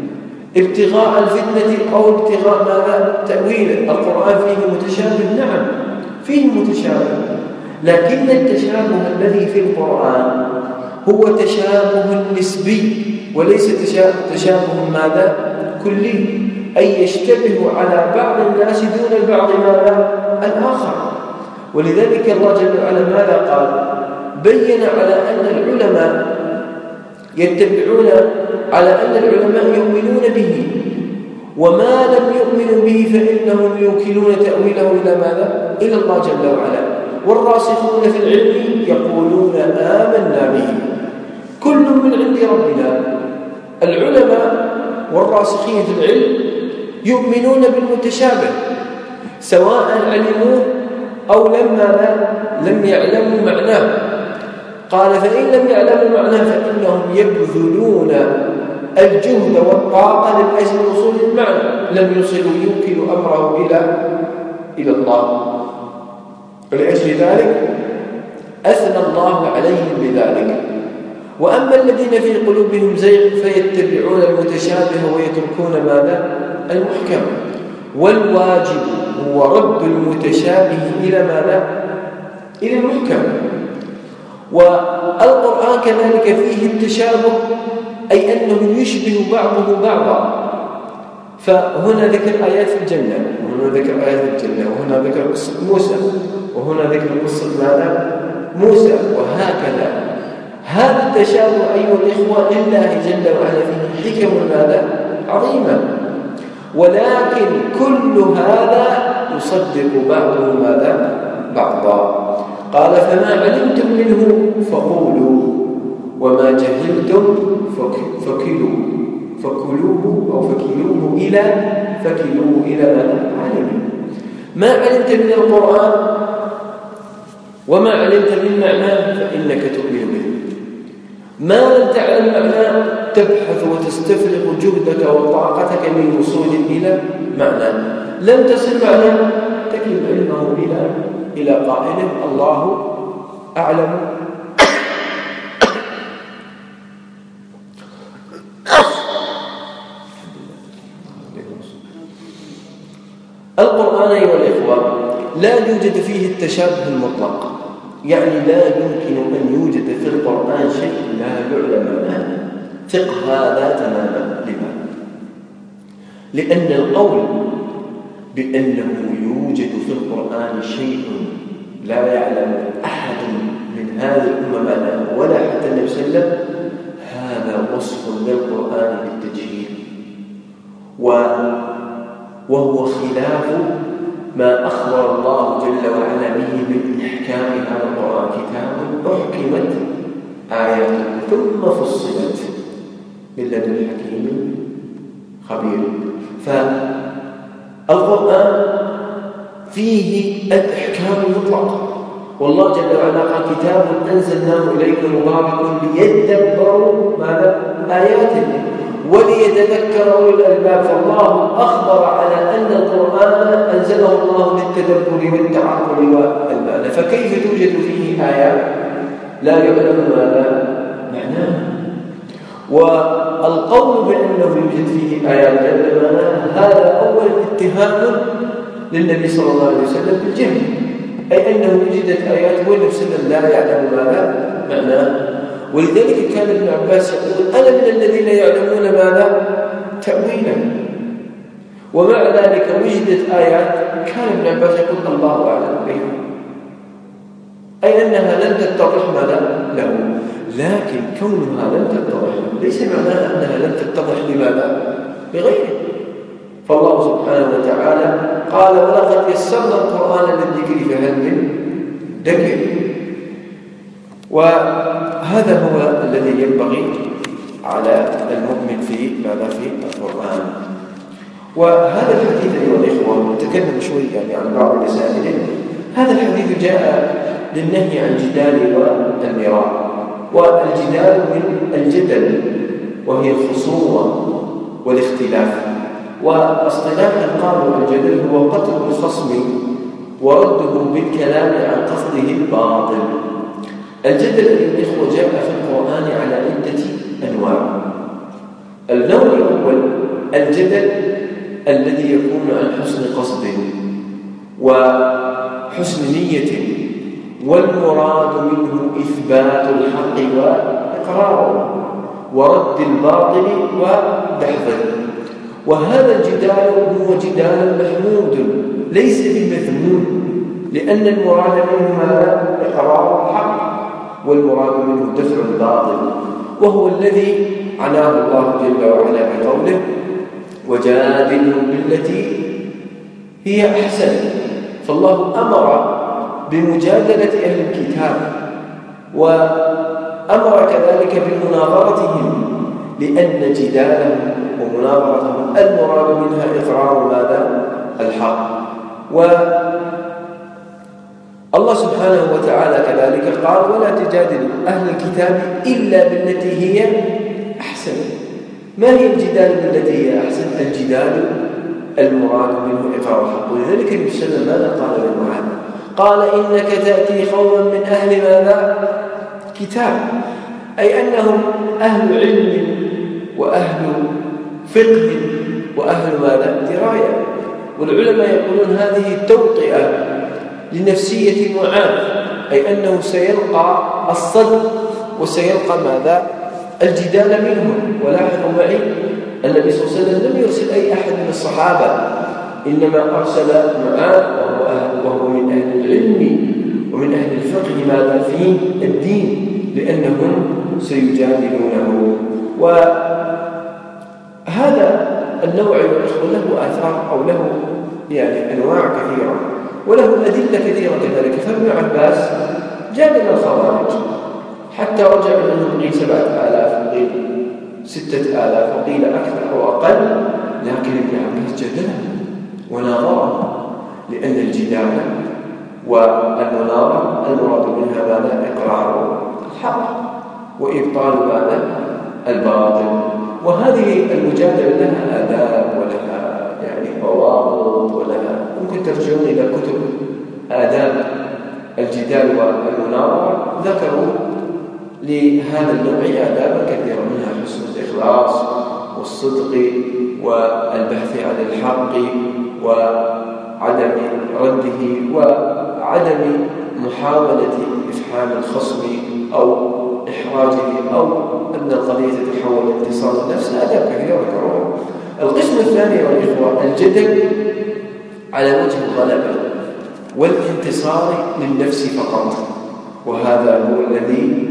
ابتغاء الفتنة أو ابتغاء ماذا تأويله. القرآن فيه متشابه، نعم فيه متشابه، لكن التشابه الذي في القرآن هو تشابه نسبي وليس تشابه ماذا كلي، أي يشتبه على بعض الناس دون البعض ماذا الآخر. ولذلك الله جل وعلا ماذا قال؟ بين على أن العلماء يتبعون على أن العلماء يؤمنون به، وما لم يؤمنوا به فإنهم يوكلون تأويله إلى ماذا؟ إلى الله جل وعلا. والراسخون في العلم يقولون آمنا به كل من عند ربنا. العلماء والراسخين في العلم يؤمنون بالمتشابه سواء علموه أو لما لم يعلموا معناه. قال فإن لم يعلموا معناه فإنهم يبذلون الجهد والطاقة لأجل وصول المعنى، لم يصلوا يمكن أمره إلى إلى الله. ولأجل ذلك أثنى الله عليهم بذلك. وأما الذين في قلوبهم زيغ فيتبعون المتشابه ويتركون ماذا المحكم. والواجب هو رد المتشابه إلى ماذا إلى المحكم. والقرآن كذلك فيه التشابه، أي أنه يشبه بعضه بعضا. فهنا ذكر آيات الجنة، وهنا ذكر آيات الجنة، وهنا ذكر قصة موسى، وهنا ذكر قصة ماذا موسى، وهكذا. هذا التشابه أيها الإخوة لله جل وعلا فيه حكم ماذا عظيمة، ولكن كل هذا يصدق بعضه ماذا بعضا. قال فما علمتم منه فقولوا وما جهلتم فكلوا فكلوه أو فكلوه إلى فكلوه إلى ماذا علم. ما علمت من القرآن وما علمت من معناه فإنك تؤمن به. ما لم تعلم معناه تبحث وتستفرغ جهدك وطاقتك من وصول إلى معناه. لم تصل معناه تكلم علمه إلى إلى قائله الله أعلم. القرآن أيها الإخوة لا يوجد فيه التشابه المطلق، يعني لا يمكن أن يوجد في القرآن شيء لا يعلم معناه. ثق هذا تماما. لماذا؟ لأن القول بأنه يوجد في القرآن شيء لا يعلم أحد من هذه الأمة ولا حتى النبي صلى الله عليه وسلم، هذا وصف للقرآن بالتجهيل وهو خلاف ما أخبر الله جل وعلا به من إحكام هذا القرآن. كتاب أحكمت آياته ثم فصلت من لدن حكيم خبير. فالقرآن فيه الإحكام المطلق، والله جل وعلا قال كتاب أنزلناه إليك مبارك ليدبروا ماذا آياته وليتذكر أولي الألباب. فالله أخبر على أن القرآن أنزله الله للتدبر والتعقل والمعنى، فكيف توجد فيه آيات لا يعلم ماذا معناها؟ والقول بأنه يوجد فيه آيات لا يعلم معناها هذا أول اتهام للنبي صلى الله عليه وسلم بالجهل، أي أنه وجدت آيات والنبي صلى الله عليه وسلم لا يعلم ماذا معناها. ولذلك كان ابن عباس يقول أنا من الذين يعلمون ماذا تأويلا، ومع ذلك وجدت آيات كان ابن عباس يقول الله أعلم بها، أي أنها لن تتضح ماذا له. لكن كونها لن تتضح له ليس معناها أنها لن تتضح لماذا لغيره. فالله سبحانه وتعالى قال ولقد يسرنا القرآن للذكر فهل من ذكر. وهذا هو الذي ينبغي على المؤمن في ماذا في القرآن. وهذا الحديث أيها الإخوة نتكلم شوي يعني عن بعض المسائل. هذا الحديث جاء للنهي عن الجدال والمراء، والجدال من الجدل وهي الخصومة والاختلاف، واصطلاحا قالوا الجدل هو قتل الخصم ورده بالكلام عن قصده الباطل. الجدل الإخوة جاء في القرآن على عدة أنواع. النوع الأول الجدل الذي يكون عن حسن قصد وحسن نية، والمراد منه إثبات الحق وإقراره ورد الباطل ودحضه. وهذا الجدال هو جدال محمود ليس بمذموم، لأن المراد منه ماذا إقرار الحق والمراد منه دفع الباطل، وهو الذي عناه الله جل وعلا بقوله وجادلهم بالتي هي أحسن. فالله أمر بمجادلة أهل الكتاب وأمر كذلك بمناظرتهم، لأن جدالهم ومناظرتهم المراد منها إقرار ماذا الحق. والله سبحانه وتعالى كذلك قال ولا تجادلوا أهل الكتاب إلا بالتي هي أحسن. ما هي الجدال بالتي هي أحسن؟ الجدال المراد منه إقرار الحق. ولذلك النبي صلى الله عليه وسلم ماذا قال لمعاذ؟ قال إنك تأتي قوما من أهل ماذا كتاب، أي أنهم أهل علم وأهل فقه وأهل ماذا دراية. والعلماء يقولون هذه توطئة لنفسية معاذ، أي أنه سيلقى الصد وسيلقى ماذا الجدال منهم. ولاحظوا معي النبي صلى الله عليه وسلم لم يرسل أي أحد من الصحابة، إنما أرسل معاذ وهو, أهل وهو من أهل العلم ومن أهل الفقه ماذا في الدين، لأنهم سيجادلونه. وهذا النوع الإخوة له آثار أو له يعني أنواع كثيرة وله أدلة كثيرة كذلك. فابن عباس جادل الخوارج حتى رجع منهم قيل سبعة آلاف وقيل ستة آلاف وقيل أكثر أو أقل، لكن ابن عباس جادلهم وناظرهم، لأن الجدال والمناظرة المراد منها ماذا إقرار الحق وإبطال ماذا الباطل. وهذه المجادلة لها آداب ولها يعني ضوابط ولها، ممكن ترجعون إلى كتب آداب الجدال والمناظرة ذكروا لهذا النوع آدابا كثيرة، منها حسن الإخلاص والصدق والبحث عن الحق وعدم رده وعدم محاولة إفحام الخصم أو إحراجه أو أن القضية تتحول انتصار النفس. آداب كثيرة ذكروها. القسم الثاني والإخوة الجدل على وجه الغلبة والانتصار للنفس فقط، وهذا هو الذي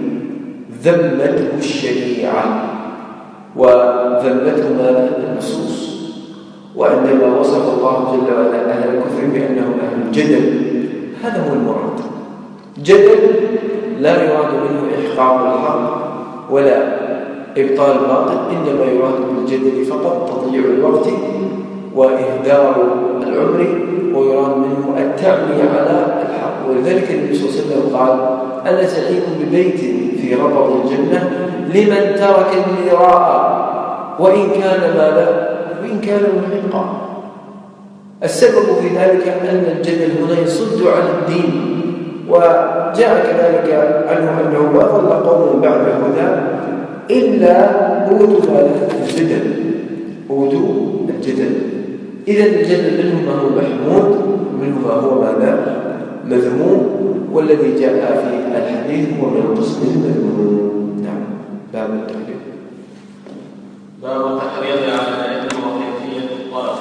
ذمته الشريعة وذمته ماذا النصوص. وعندما وصف الله جل وعلا أهل الكفر بأنهم أهل الجدل، هذا هو المراد. جدل لا يراد منه إحقاق الحق ولا إبطال الباطل، إنما يراد بالجدل فقط تضييع الوقت وإهدار العمر، ويراد منه التعمي على الحق. ولذلك النبي صلى الله عليه وسلم قال: أنا زعيم ببيت في ربض الجنة لمن ترك المراء وإن كان ماذا؟ وإن كان محقا. السبب في ذلك أن الجدل هنا يصد عن الدين، وجاء كذلك عنه أنه ما ضل قوم بعد هدى إلا أوتوا الجدل أوتوا الجدل. إذا الجدل منه ما هو محمود ومنه ما هو ماذا؟ مذموم، والذي جاء في الحديث هو من القسم المذموم. نعم. باب التحريض باب التحريض على العلم وكيفية الطلب.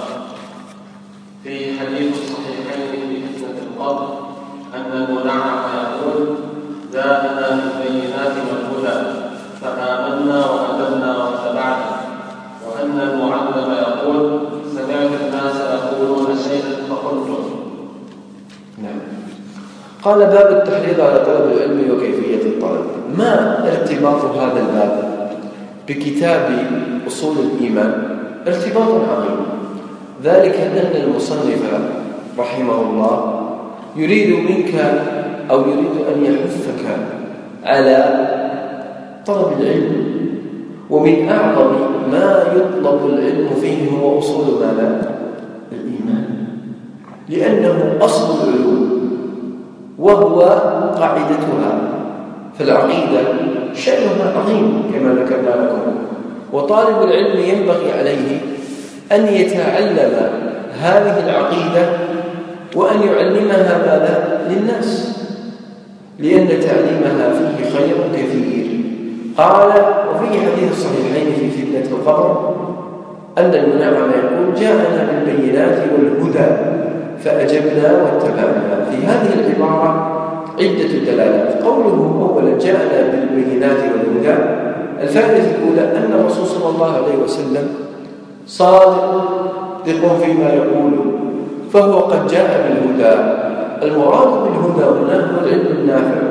في حديث الصحيحين في فتنة القبر أن المنعم يقول: جاءنا بالبينات والهدى فآمنا وأدبنا واتبعنا. وأن المعلم يقول: سمعت الناس يقولون شيئا فقلت. نعم. قال: باب التحريض على طلب العلم وكيفية الطلب. ما ارتباط هذا الباب بكتاب أصول الإيمان؟ ارتباط عظيم، ذلك أن المصنف رحمه الله يريد منك أو يريد أن يحثك على طلب العلم، ومن أعظم ما يطلب العلم فيه هو أصول ماذا؟ الإيمان، لأنه أصل العلوم وهو قاعدتها. فالعقيدة شأنها عظيم كما ذكرنا لكم، وطالب العلم ينبغي عليه أن يتعلم هذه العقيدة وأن يعلمها ماذا؟ للناس، لأن تعليمها فيه خير كثير. قال: وفي حديث الصحيحين في فتنة القبر أن المنعم يقول: جاءنا بالبينات والهدى فأجبنا واتبعنا. في هذه العبارة عدة دلالات. قوله أولا جاءنا بالبينات والهدى، الفائدة الأولى أن الرسول صلى الله عليه وسلم صادق فيما يقول، فهو قد جاء بالهدى. المراد بالهدى هنا هو العلم النافع،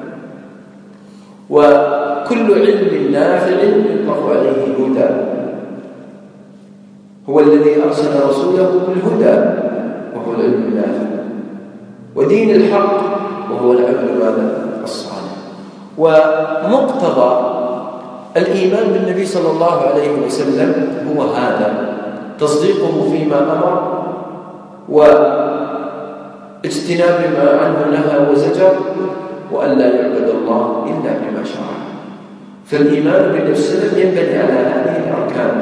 وكل علم نافع يطلق عليه هدى. هو الذي أرسل رسوله بالهدى وهو العلم النافع، ودين الحق وهو العمل ماذا؟ الصالح. ومقتضى الإيمان بالنبي صلى الله عليه وسلم هو هذا: تصديقه فيما أمر، واجتناب ما عنه نهى وزجر، وأن لا يعبد الله إلا بما شرع. فالإيمان بالنبي صلى الله عليه وسلم ينبني على هذه الأركان.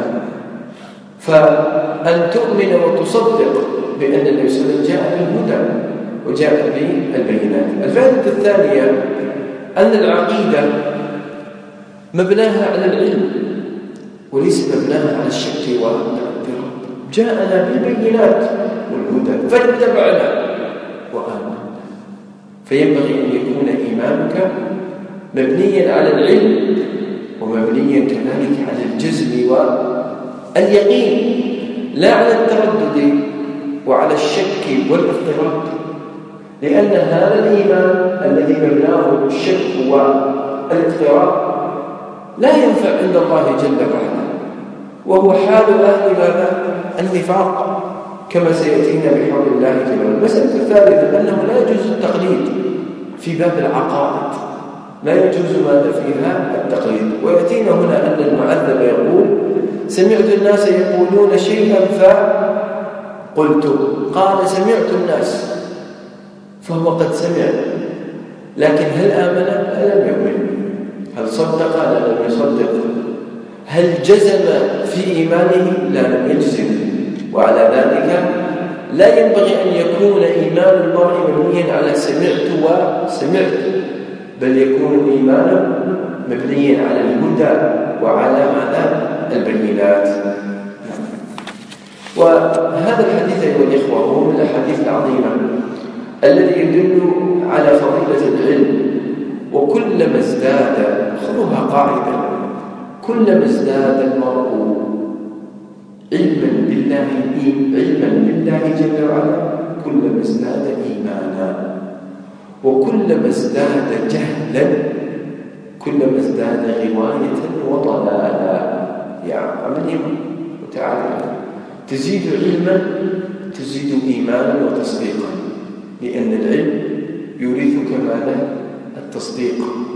فأن تؤمن وتصدق بأن النبي صلى الله عليه وسلم جاء بالهدى وجاء بالبينات. الفائدة الثانية أن العقيدة مبناها على العلم وليس مبناها على الشك والاعتراض. جاءنا بالبينات والهدى فاتبعنا وآمنا. فينبغي أن يكون إيمانك مبنيا على العلم ومبنيا كذلك على الجزم واليقين، لا على التردد وعلى الشك والاضطراب، لأن هذا الإيمان الذي مبناه الشك والاضطراب لا ينفع عند الله جل وعلا، وهو حال أهل ماذا؟ النفاق، كما سيأتينا بحول الله جل وعلا. المسألة الثالثة أنه لا يجوز التقليد في باب العقائد، لا يجوز ماذا فيها؟ التقليد. ويأتينا هنا أن المعذب يقول: سمعت الناس يقولون شيئا فقلت. قال: سمعت الناس، فهو قد سمع، لكن هل آمن؟ لم يؤمن. هل صدق؟ لا، لم يصدق. هل جزم في إيمانه؟ لا، لم يجزم. وعلى ذلك لا ينبغي أن يكون إيمان المرء مبنيا على سمعت وسمعت، بل يكون إيمانه مبنيا على الهدى وعلى ماذا؟ البينات. وهذا الحديث أيها الإخوة هو من الأحاديث العظيمة الذي يدل على فضيلة العلم. وكلما ازداد، خذوها قاعدة، كلما ازداد المرء علما بالله علما بالله جل وعلا كلما ازداد إيمانا، وكلما ازداد جهلا كلما ازداد غواية وضلالا. يعني عملية متعالية، تزيد علما تزيد إيمانا وتصديقا، لأن العلم يورثك ماذا؟ التصديق.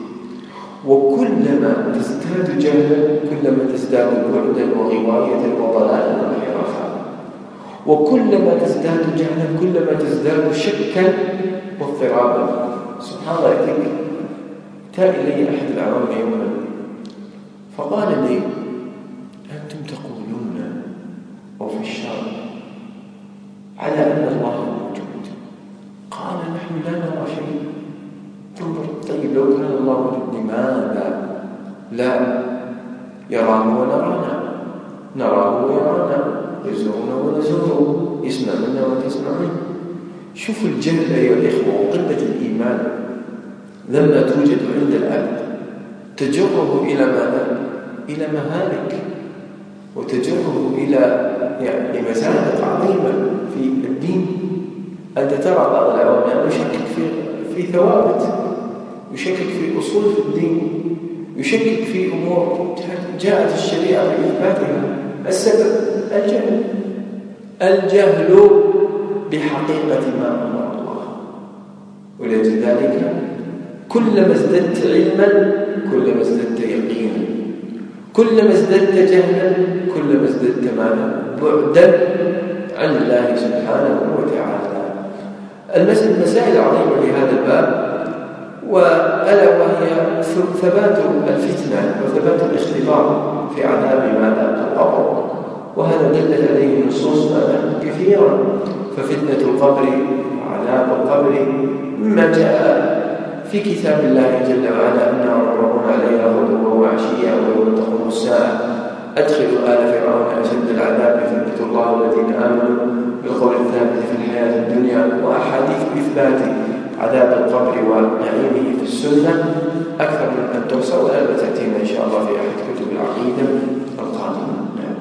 وكلما تزداد جهلا كلما تزداد بعدا وغواية وضلالا وانحرافا، وكلما تزداد جهلا كلما تزداد شكا واضطرابا. سبحان الله، يأتيك جاء إلي أحد العوام يوما فقال لي: أنتم تقولون أو في الشرع على أن الله موجود. قال: نحن لا نرى شيء. تنظر، طيب لو كان الله موجود لماذا لا يراه ونرانا؟ نراه ويرانا، يزورنا ونزوره، يسمع منا وتسمع منه. شوفوا الجهل أيها الإخوة وقلة الإيمان لما توجد عند العبد تجره إلى ماذا؟ إلى مهالك، وتجره إلى يعني مزادق عظيمة في الدين. أنت ترى بعض العلماء يشكك في في ثوابت، يشكك في أصول في الدين، يشكك في أمور جاءت الشريعة بإثباتها. السبب الجهل، الجهل بحقيقة ما أمر الله. ولذلك كلما ازددت علما كلما ازددت يقينا، كلما ازددت جهلا كلما ازددت ماذا؟ بعدا عن الله سبحانه وتعالى. المسائل العظيمة في هذا الباب وألا وهي ثبات الفتنة وثبات الاختبار في عذاب ماذا؟ القبر. وهذا دلت عليه النصوص كثيرا. ففتنة القبر وعذاب القبر مما جاء في كتاب الله جل وعلا أنهم يعرضون عليها غدوا وعشيا ويوم تقوم الساعة أدخلوا آل فرعون أشد العذاب يثبت الله الذين آمنوا بالقول الثابت في الحياة الدنيا. وأحاديث إثبات عذاب القبر ونعيمه في السنة أكثر من أن تحصى، ولا تأتينا إن شاء الله في أحد كتب العقيدة القادمة.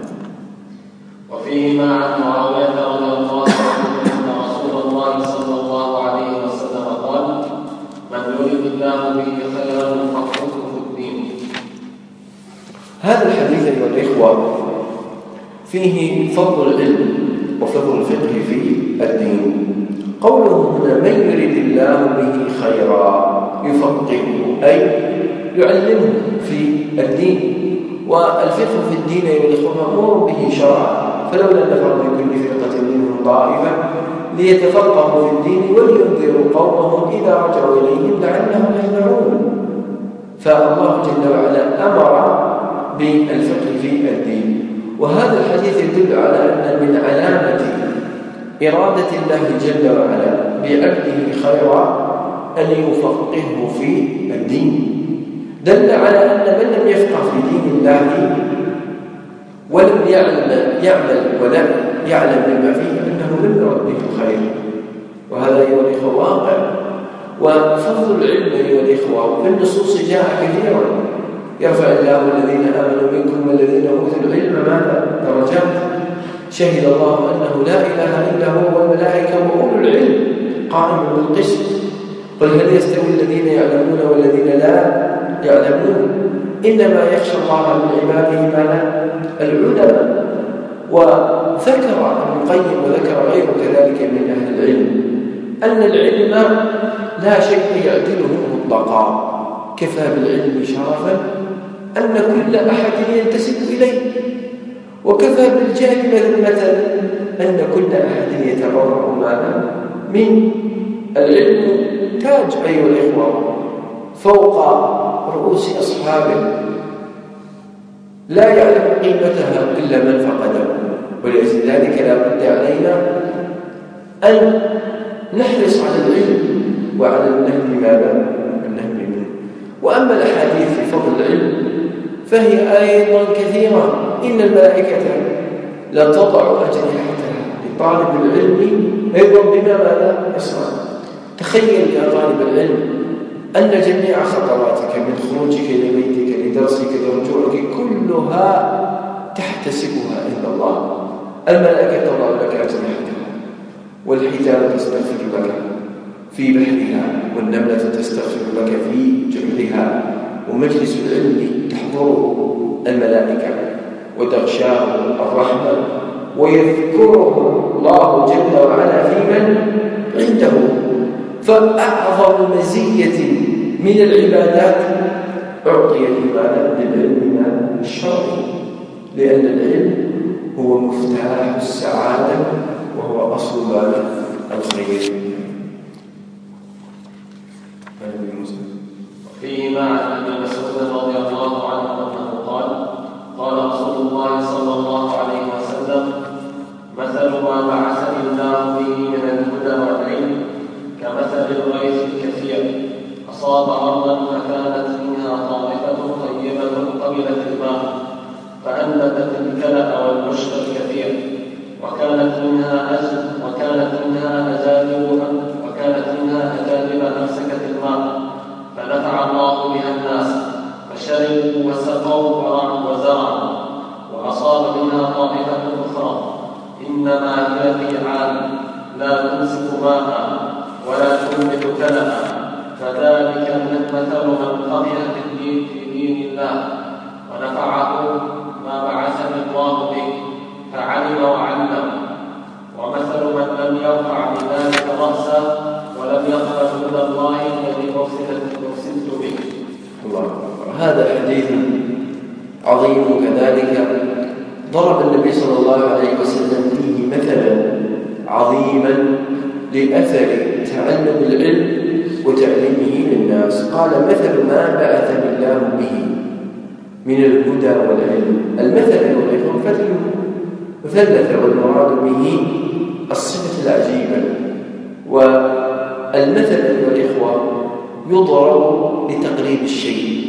وفيهما عن معاوية رضي الله عنه أن رسول الله صلى الله عليه وسلم قال: من يريد الله به خيرا يفقهه في الدين. هذا الحديث أيها الإخوة فيه فضل العلم وفضل الفقه في الدين. قوله هنا: من يريد الله به خيرا يفقهه، أي يعلمه في الدين. والفقه في الدين أيها الإخوة مأمور به شرعا، فلولا نفر من كل فرقة منهم طائفة ليتفقهوا في الدين ولينذروا قومهم إذا رجعوا إليهم لعلهم يحذرون. فالله جل وعلا أمر بالفقه في الدين. وهذا الحديث يدل على أن من علامة إرادة الله جل وعلا بعبده خيرا أن يفقهه في الدين. دل على أن من لم يفقه في دين الله ولم يعلم يعمل ولم يعلم بما فيه أنه لم يرد به الخير. وهذا أيها الإخوة واقع. وفضل العلم أيها الإخوة في النصوص جاء كثيرا: يرفع الله الذين آمنوا منكم والذين أوتوا العلم ماذا؟ درجات. شهد الله أنه لا إله إلا هو والملائكة وأولو العلم قائم بالقسط. قل هل يستوي الذين يعلمون والذين لا يعلمون؟ إنما يخشى الله من عباده ماذا؟ العلماء. وذكر ابن القيم وذكر غيره كذلك من أهل العلم أن العلم لا شيء يعدله مطلقا. كفى بالعلم شرفا أن كل أحد ينتسب إليه، وكفى بالجهل مذمة أن كل أحد يتبرأ ماذا؟ من العلم. تاج أيها الإخوة فوق رؤوس أصحابه لا يعلم قيمتها إلا من فقده. ولذلك لا بد علينا أن نحرص على العلم وعلى النهي ماذا؟ النهي منه. وأما الأحاديث في فضل العلم فهي أيضا كثيرة. إن الملائكة لا تضع أجنحتها لطالب العلم أيضا بما ماذا يصنع. تخيل يا طالب العلم أن جميع خطواتك من خروجك إلى بيتك لدرسك لرجوعك كلها تحتسبها عند الله. الملائكة تضع لك أجنحتها، والحيتان تستغفر لك في بحرها، والنملة تستغفر لك في جحرها، ومجلس العلم تحضره الملائكة وتغشاه الرحمة ويذكره الله جل وعلا في من عنده. فأعظم مزية من العبادات أعطيت للعلم الشرعي، لأن العلم هو مفتاح السعادة وهو أصل الخير. فيهما عن ابي مسعود رضي الله عنه انه قال قال رسول الله صلى الله عليه وسلم: مثل ما بعثني الله به من الهدى والعلم كمثل الغيث الكثير اصاب ارضا فكانت منها طائفه طيبه قبلت الماء فانبتت الكلأ والعشب الكثير، وكانت منها أجل وكانت منها أجادب وكانت منها أجادب أمسكت الماء فنفع الله بها الناس فشربوا وسقوا وزرعوا، وأصاب منها طائفة أخرى إنما هي ريعان لا تمسك ماء ولا تنبت كلأ، فذلك مثل من قضي في الدين في دين الله ونفعه ما بعثني الله به فعلم وعلم، ومثل من لم يرفع بذلك رأسا ولم يقبل هدى الله الذي أرسلت به. الله. هذا حديث عظيم كذلك ضرب النبي صلى الله عليه وسلم فيه مثلا عظيما لأثر تعلم العلم وتعليمه للناس. قال: مثل ما بعثني الله به من الهدى والعلم. المثل والإخوة مثلث، والمراد به الصفة العجيبة. والمثل والإخوة يضرب لتقريب الشيء،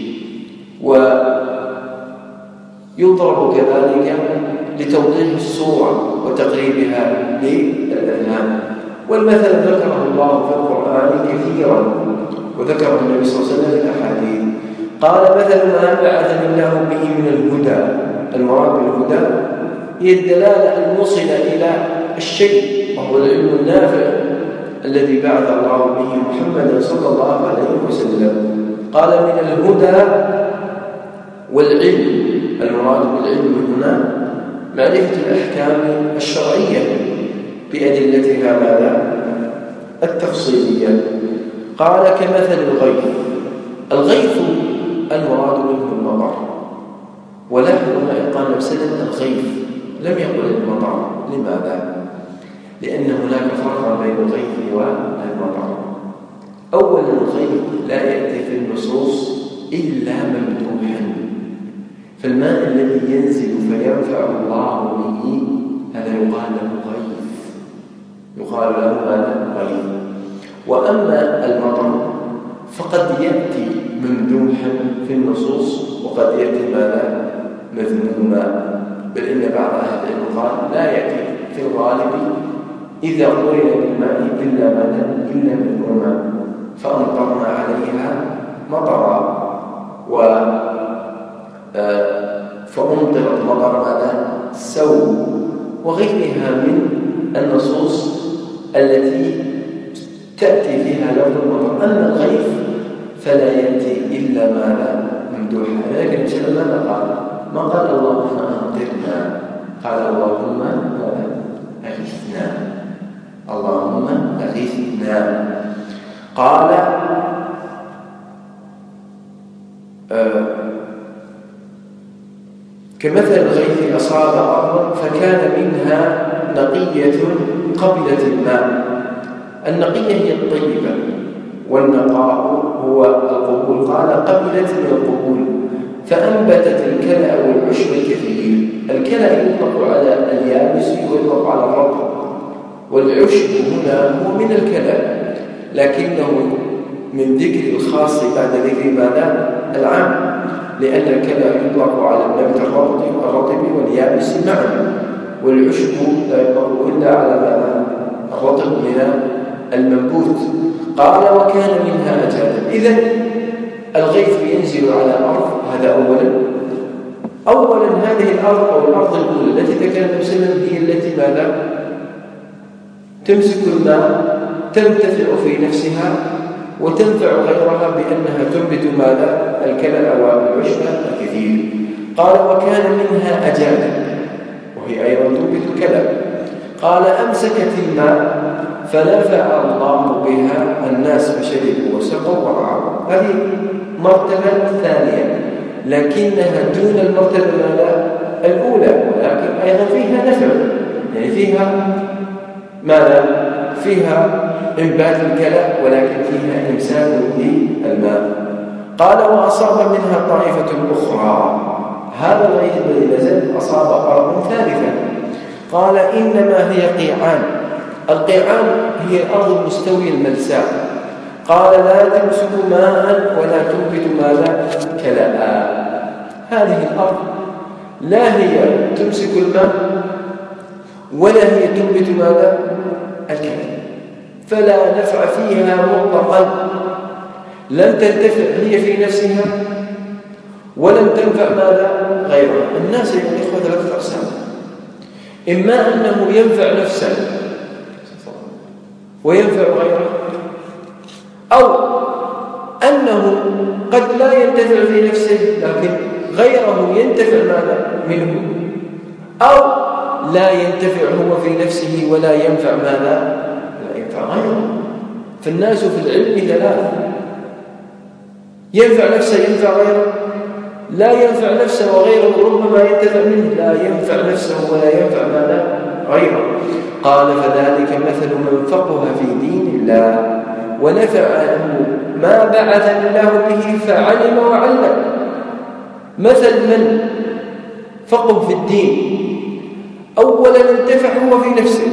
ويضرب كذلك لتوضيح الصورة وتقريبها للأذهان. والمثل ذكره الله في القرآن كثيرا، وذكره النبي صلى الله عليه وسلم في الأحاديث. قال: مثل ما بعثني الله به من الهدى. المراد بالهدى هي الدلالة الموصلة إلى الشيء، وهو العلم النافع الذي بعث الله به محمدا صلى الله عليه وسلم. قال: من الهدى والعلم. المراد بالعلم هنا معرفة الأحكام الشرعية بأدلتها ماذا؟ التفصيلية. قال: كمثل الغيث. الغيث المراد منه المطر، ولاحظوا ما قال نفسنا الغيث لم يقل المطر. لماذا؟ لأن هناك فرق بين الغيث والمطر. أولا، الغيث لا يأتي في النصوص إلا ممدوحا، فالماء الذي ينزل فيرفع الله به هذا يقال له غيث، يقال له هذا غيث. وأما المطر فقد يأتي ممدوحا في النصوص وقد يأتي ماذا؟ مذموما. بل إن بعض أهل العلم قال: لا يأتي في الغالب إذا قرن بالماء إلا ماذا؟ إلا مذموما، فأمطرنا عليها مطرا، و فأمطرت مطر ماذا؟ سوء، وغيرها من النصوص التي تأتي فيها لفظ المطر. أما الغيث فلا يأتي إلا ماذا؟ ممدوحا. لكن الشيخ ماذا قال؟ ما قال اللهم أمطرنا، قال اللهم أغثنا، اللهم أغثنا. قال: آه كمثل الغيث أصاب أرضا فكان منها نقية قبلت الماء. النقية هي الطيبة، والنقاء هو القبول. قال: قبلت من القبول فأنبتت الكلأ والعشب الكثير. الكلأ يطلق على اليابس ويطلق على الرطب، والعشب هنا هو من الكلأ، لكنه من ذكر الخاص بعد ذكر ماذا؟ العام، لأن الكلأ يطلق على النبت الرطب واليابس معا، والعشب لا يطلق إلا على ماذا؟ الرطب من المنبوت. قال: وكان منها أجادب. إذن الغيث ينزل على الأرض، هذا أولا. أولا هذه الأرض أو الأرض الأولى التي تكلم وسلم هي التي ماذا؟ تمسك الماء، تنتفع في نفسها وتنفع غيرها بأنها تنبت ماذا؟ الكلى والعشب الكثير. قال وكان منها أجانب وهي أيضا تنبت الكلى. قال أمسكت الماء فنفع الله بها الناس فشربوا وسقوا ورعوا. هذه مرتبة ثانية لكنها دون المرتبة الأولى، ولكن أيضا فيها نفع، يعني فيها ماذا؟ فيها إنبات الكلى ولكن فيها إمساك للماء. قال وأصاب منها طائفة أخرى، هذا الغيث الذي نزل أصاب أرض ثالثة. قال إنما هي قيعان، القيعان هي الأرض المستوية الملساء. قال لا تمسك ماء ولا تنبت ماذا؟ كلاء. هذه الأرض لا هي تمسك الماء ولا هي تنبت ماذا؟ الكلاء، فلا نفع فيها مطلقا، لن تنتفع هي في نفسها ولن تنفع ماذا؟ غيرها. الناس يا إخوة ثلاثة أقسام، إما أنه ينفع نفسه وينفع غيره، أو أنه قد لا ينتفع في نفسه لكن غيره ينتفع ماذا؟ منه، أو لا ينتفع هو في نفسه ولا ينفع ماذا؟ لا ينفع غيره. فالناس في العلم ثلاثة، ينفع نفسه ينفع غيره، لا ينفع نفسه وغيره ربما ينتفع منه، لا ينفع نفسه ولا ينفع ماذا؟ غيره. قال فذلك مثل من فقه في دين الله ونفعه ما بعث الله به فعلم وعلم. مثل من فقه في الدين، أولا انتفع هو في نفسه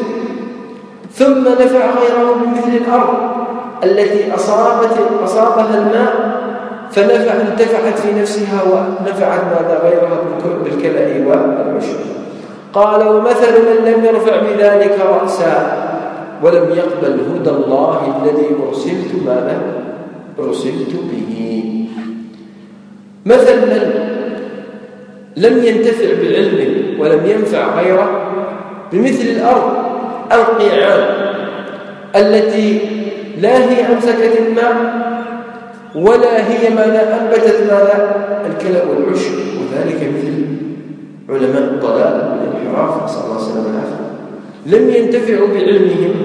ثم نفع غيره بمثل الأرض التي أصابت أصابها الماء فنفع انتفعت في نفسها ونفعت ماذا؟ غيرها بالكلأ والعشب. قال ومثل من لم يرفع بذلك رأسا ولم يقبل هدى الله الذي أرسلت ماذا؟ أرسلت به. مثل من لم ينتفع بعلمه ولم ينفع غيره بمثل الأرض القيعان التي لا هي أمسكت الماء ولا هي ماذا؟ أنبتت ماذا؟ الكلى والعشب. وذلك مثل علماء الضلال والانحراف نسأل الله السلامة والعافية، لم ينتفعوا بعلمهم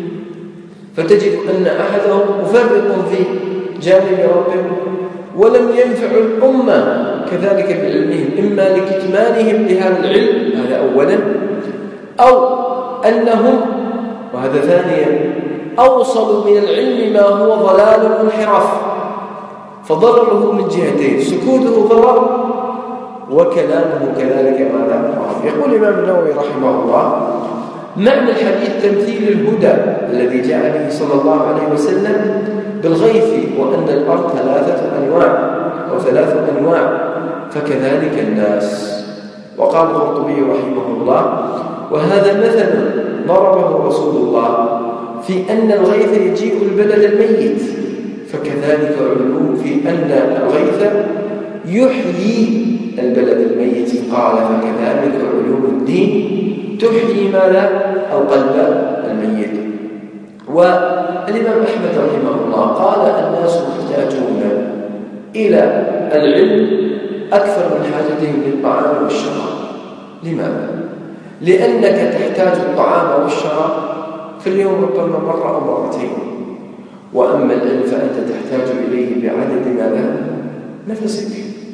فتجد أن أحدهم مفرط في جانب ربهم، ولم ينفعوا الأمة كذلك بعلمهم، إما لكتمانهم لهذا العلم هذا أولا، أو أنهم وهذا ثانيا أوصلوا من العلم ما هو ضلال وانحراف، فضرره من جهتين، سكوته ضرر وكلامه كذلك ماذا؟ يقول الإمام النووي رحمه الله معنى الحديث تمثيل الهدى الذي جاء به صلى الله عليه وسلم بالغيث، وأن الأرض ثلاثة أنواع أو ثلاث أنواع فكذلك الناس. وقال القرطبي رحمه الله وهذا مثل ضربه رسول الله في أن الغيث يجيء البلد الميت، فكذلك علوم في أن الغيث يحيي البلد الميت. قال فكذلك علوم الدين تحيي ماذا؟ القلب الميت. والإمام أحمد رحمه الله قال الناس محتاجون إلى العلم أكثر من حاجتهم للطعام والشراب. لماذا؟ لأنك تحتاج الطعام والشراب في اليوم ربما مرة أو مرتين، وأما العلم فأنت تحتاج إليه بعدد ماذا؟ نفسك.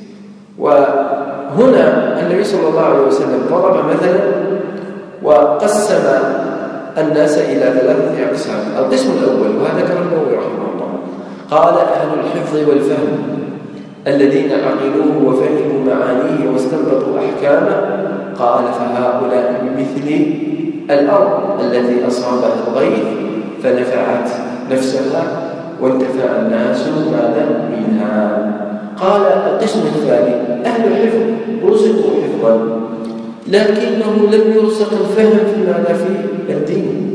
وهنا النبي صلى الله عليه وسلم ضرب مثلا وقسم الناس إلى ثلاثة أقسام. القسم الأول وهذا ذكر النووي رحمه الله قال أهل الحفظ والفهم الذين عقلوه وفهموا معانيه واستنبطوا أحكامه، قال فهؤلاء بمثل الأرض التي أصابها الغيث فنفعت نفسها وانتفع الناس ماذا منها. قال القسم الثاني أهل الحفظ رزقوا حفظا لكنه لم يرزق الفهم في ماذا؟ في الدين،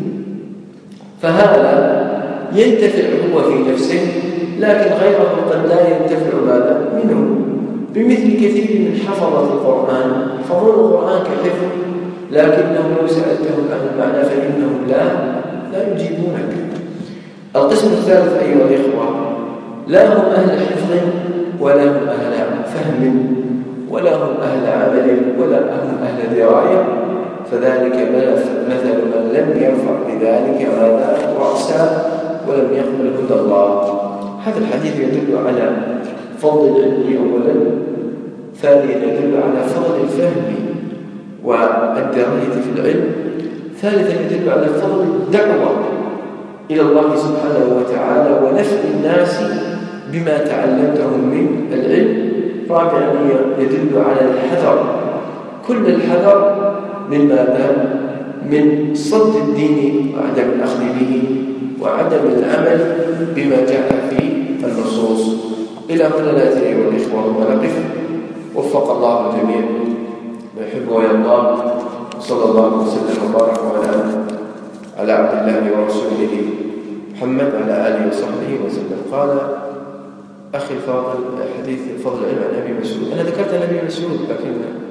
فهذا ينتفع هو في نفسه لكن غيره قد لا ينتفع ماذا منه. بمثل كثير من حفظة القرآن يحفظون القرآن كحفظ، لكنهم لو سألتهم عن المعنى فإنهم لا لا يجيبونك. القسم الثالث أيها الإخوة، لا هم أهل حفظ ولا هم أهل فهم ولا هم أهل عمل ولا هم أهل دراية، فذلك مثل من لم يرفع بذلك هذا رأسا ولم يقبل هدى الله. هذا الحديث يدل على فضل العلم أولا، ثانيا يدل على فضل الفهم والدراية في العلم، ثالثا يدل على فضل الدعوة إلى الله سبحانه وتعالى ونفع الناس بما تعلمتهم من العلم، رابعا يدل على الحذر، كل الحذر من ماذا؟ من صد الدين وعدم الأخذ به وعدم العمل بما جاء في النصوص. إلى هنا نأتي أيها الإخوة ونقف. وفق الله الجميع ما يحب ويرضى، صلى الله وسلم وبارك على على عبد الله ورسوله محمد وعلى آله وصحبه وسلم. قال أخي الفاضل حديث فضل العلم عن أبي مسعود. أنا ذكرت عن أبي مسعود لكن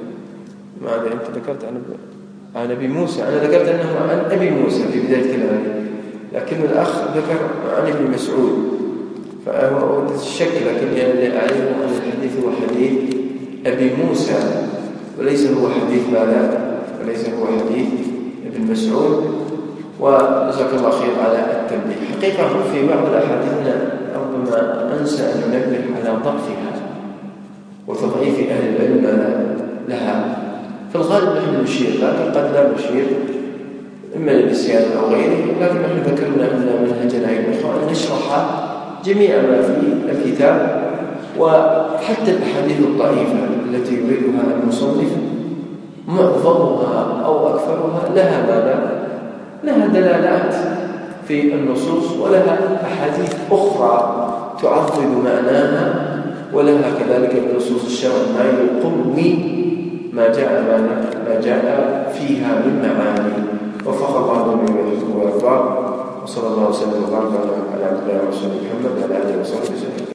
ما أدري أنت ذكرت عن عن أبي موسى. أنا ذكرت أنه عن أبي موسى في بداية كلامي، لكن الأخ ذكر عن ابن مسعود، فهو الشك، لكن يعني أعلم أن الحديث هو حديث أبي موسى وليس هو حديث ماذا؟ وليس هو حديث ابن مسعود. وجزاك الله خير على التنبيه. حقيقة في بعض الأحاديث ربما أنسى أن ننبه على ضعفها وتضعيف أهل العلم لها. في الغالب نحن نشير، لكن قد لا نشير إما للنسيان أو غيره، لكن نحن ذكرنا أن منهجنا أيها الإخوة أن نشرح جميع ما في الكتاب، وحتى الأحاديث الضعيفة التي يريدها المصنف معظمها أو أكثرها لها ماذا؟ لها دلالات في النصوص، ولها أحاديث أخرى تعضد معناها، ولها كذلك من نصوص الشرع ما يقوي ما جاء ما جاء فيها من معاني. وفق الله من يحب ويرضى، وصلى الله وسلم وبارك على عبد الله ورسوله محمد وعلى آله وصحبه وسلم.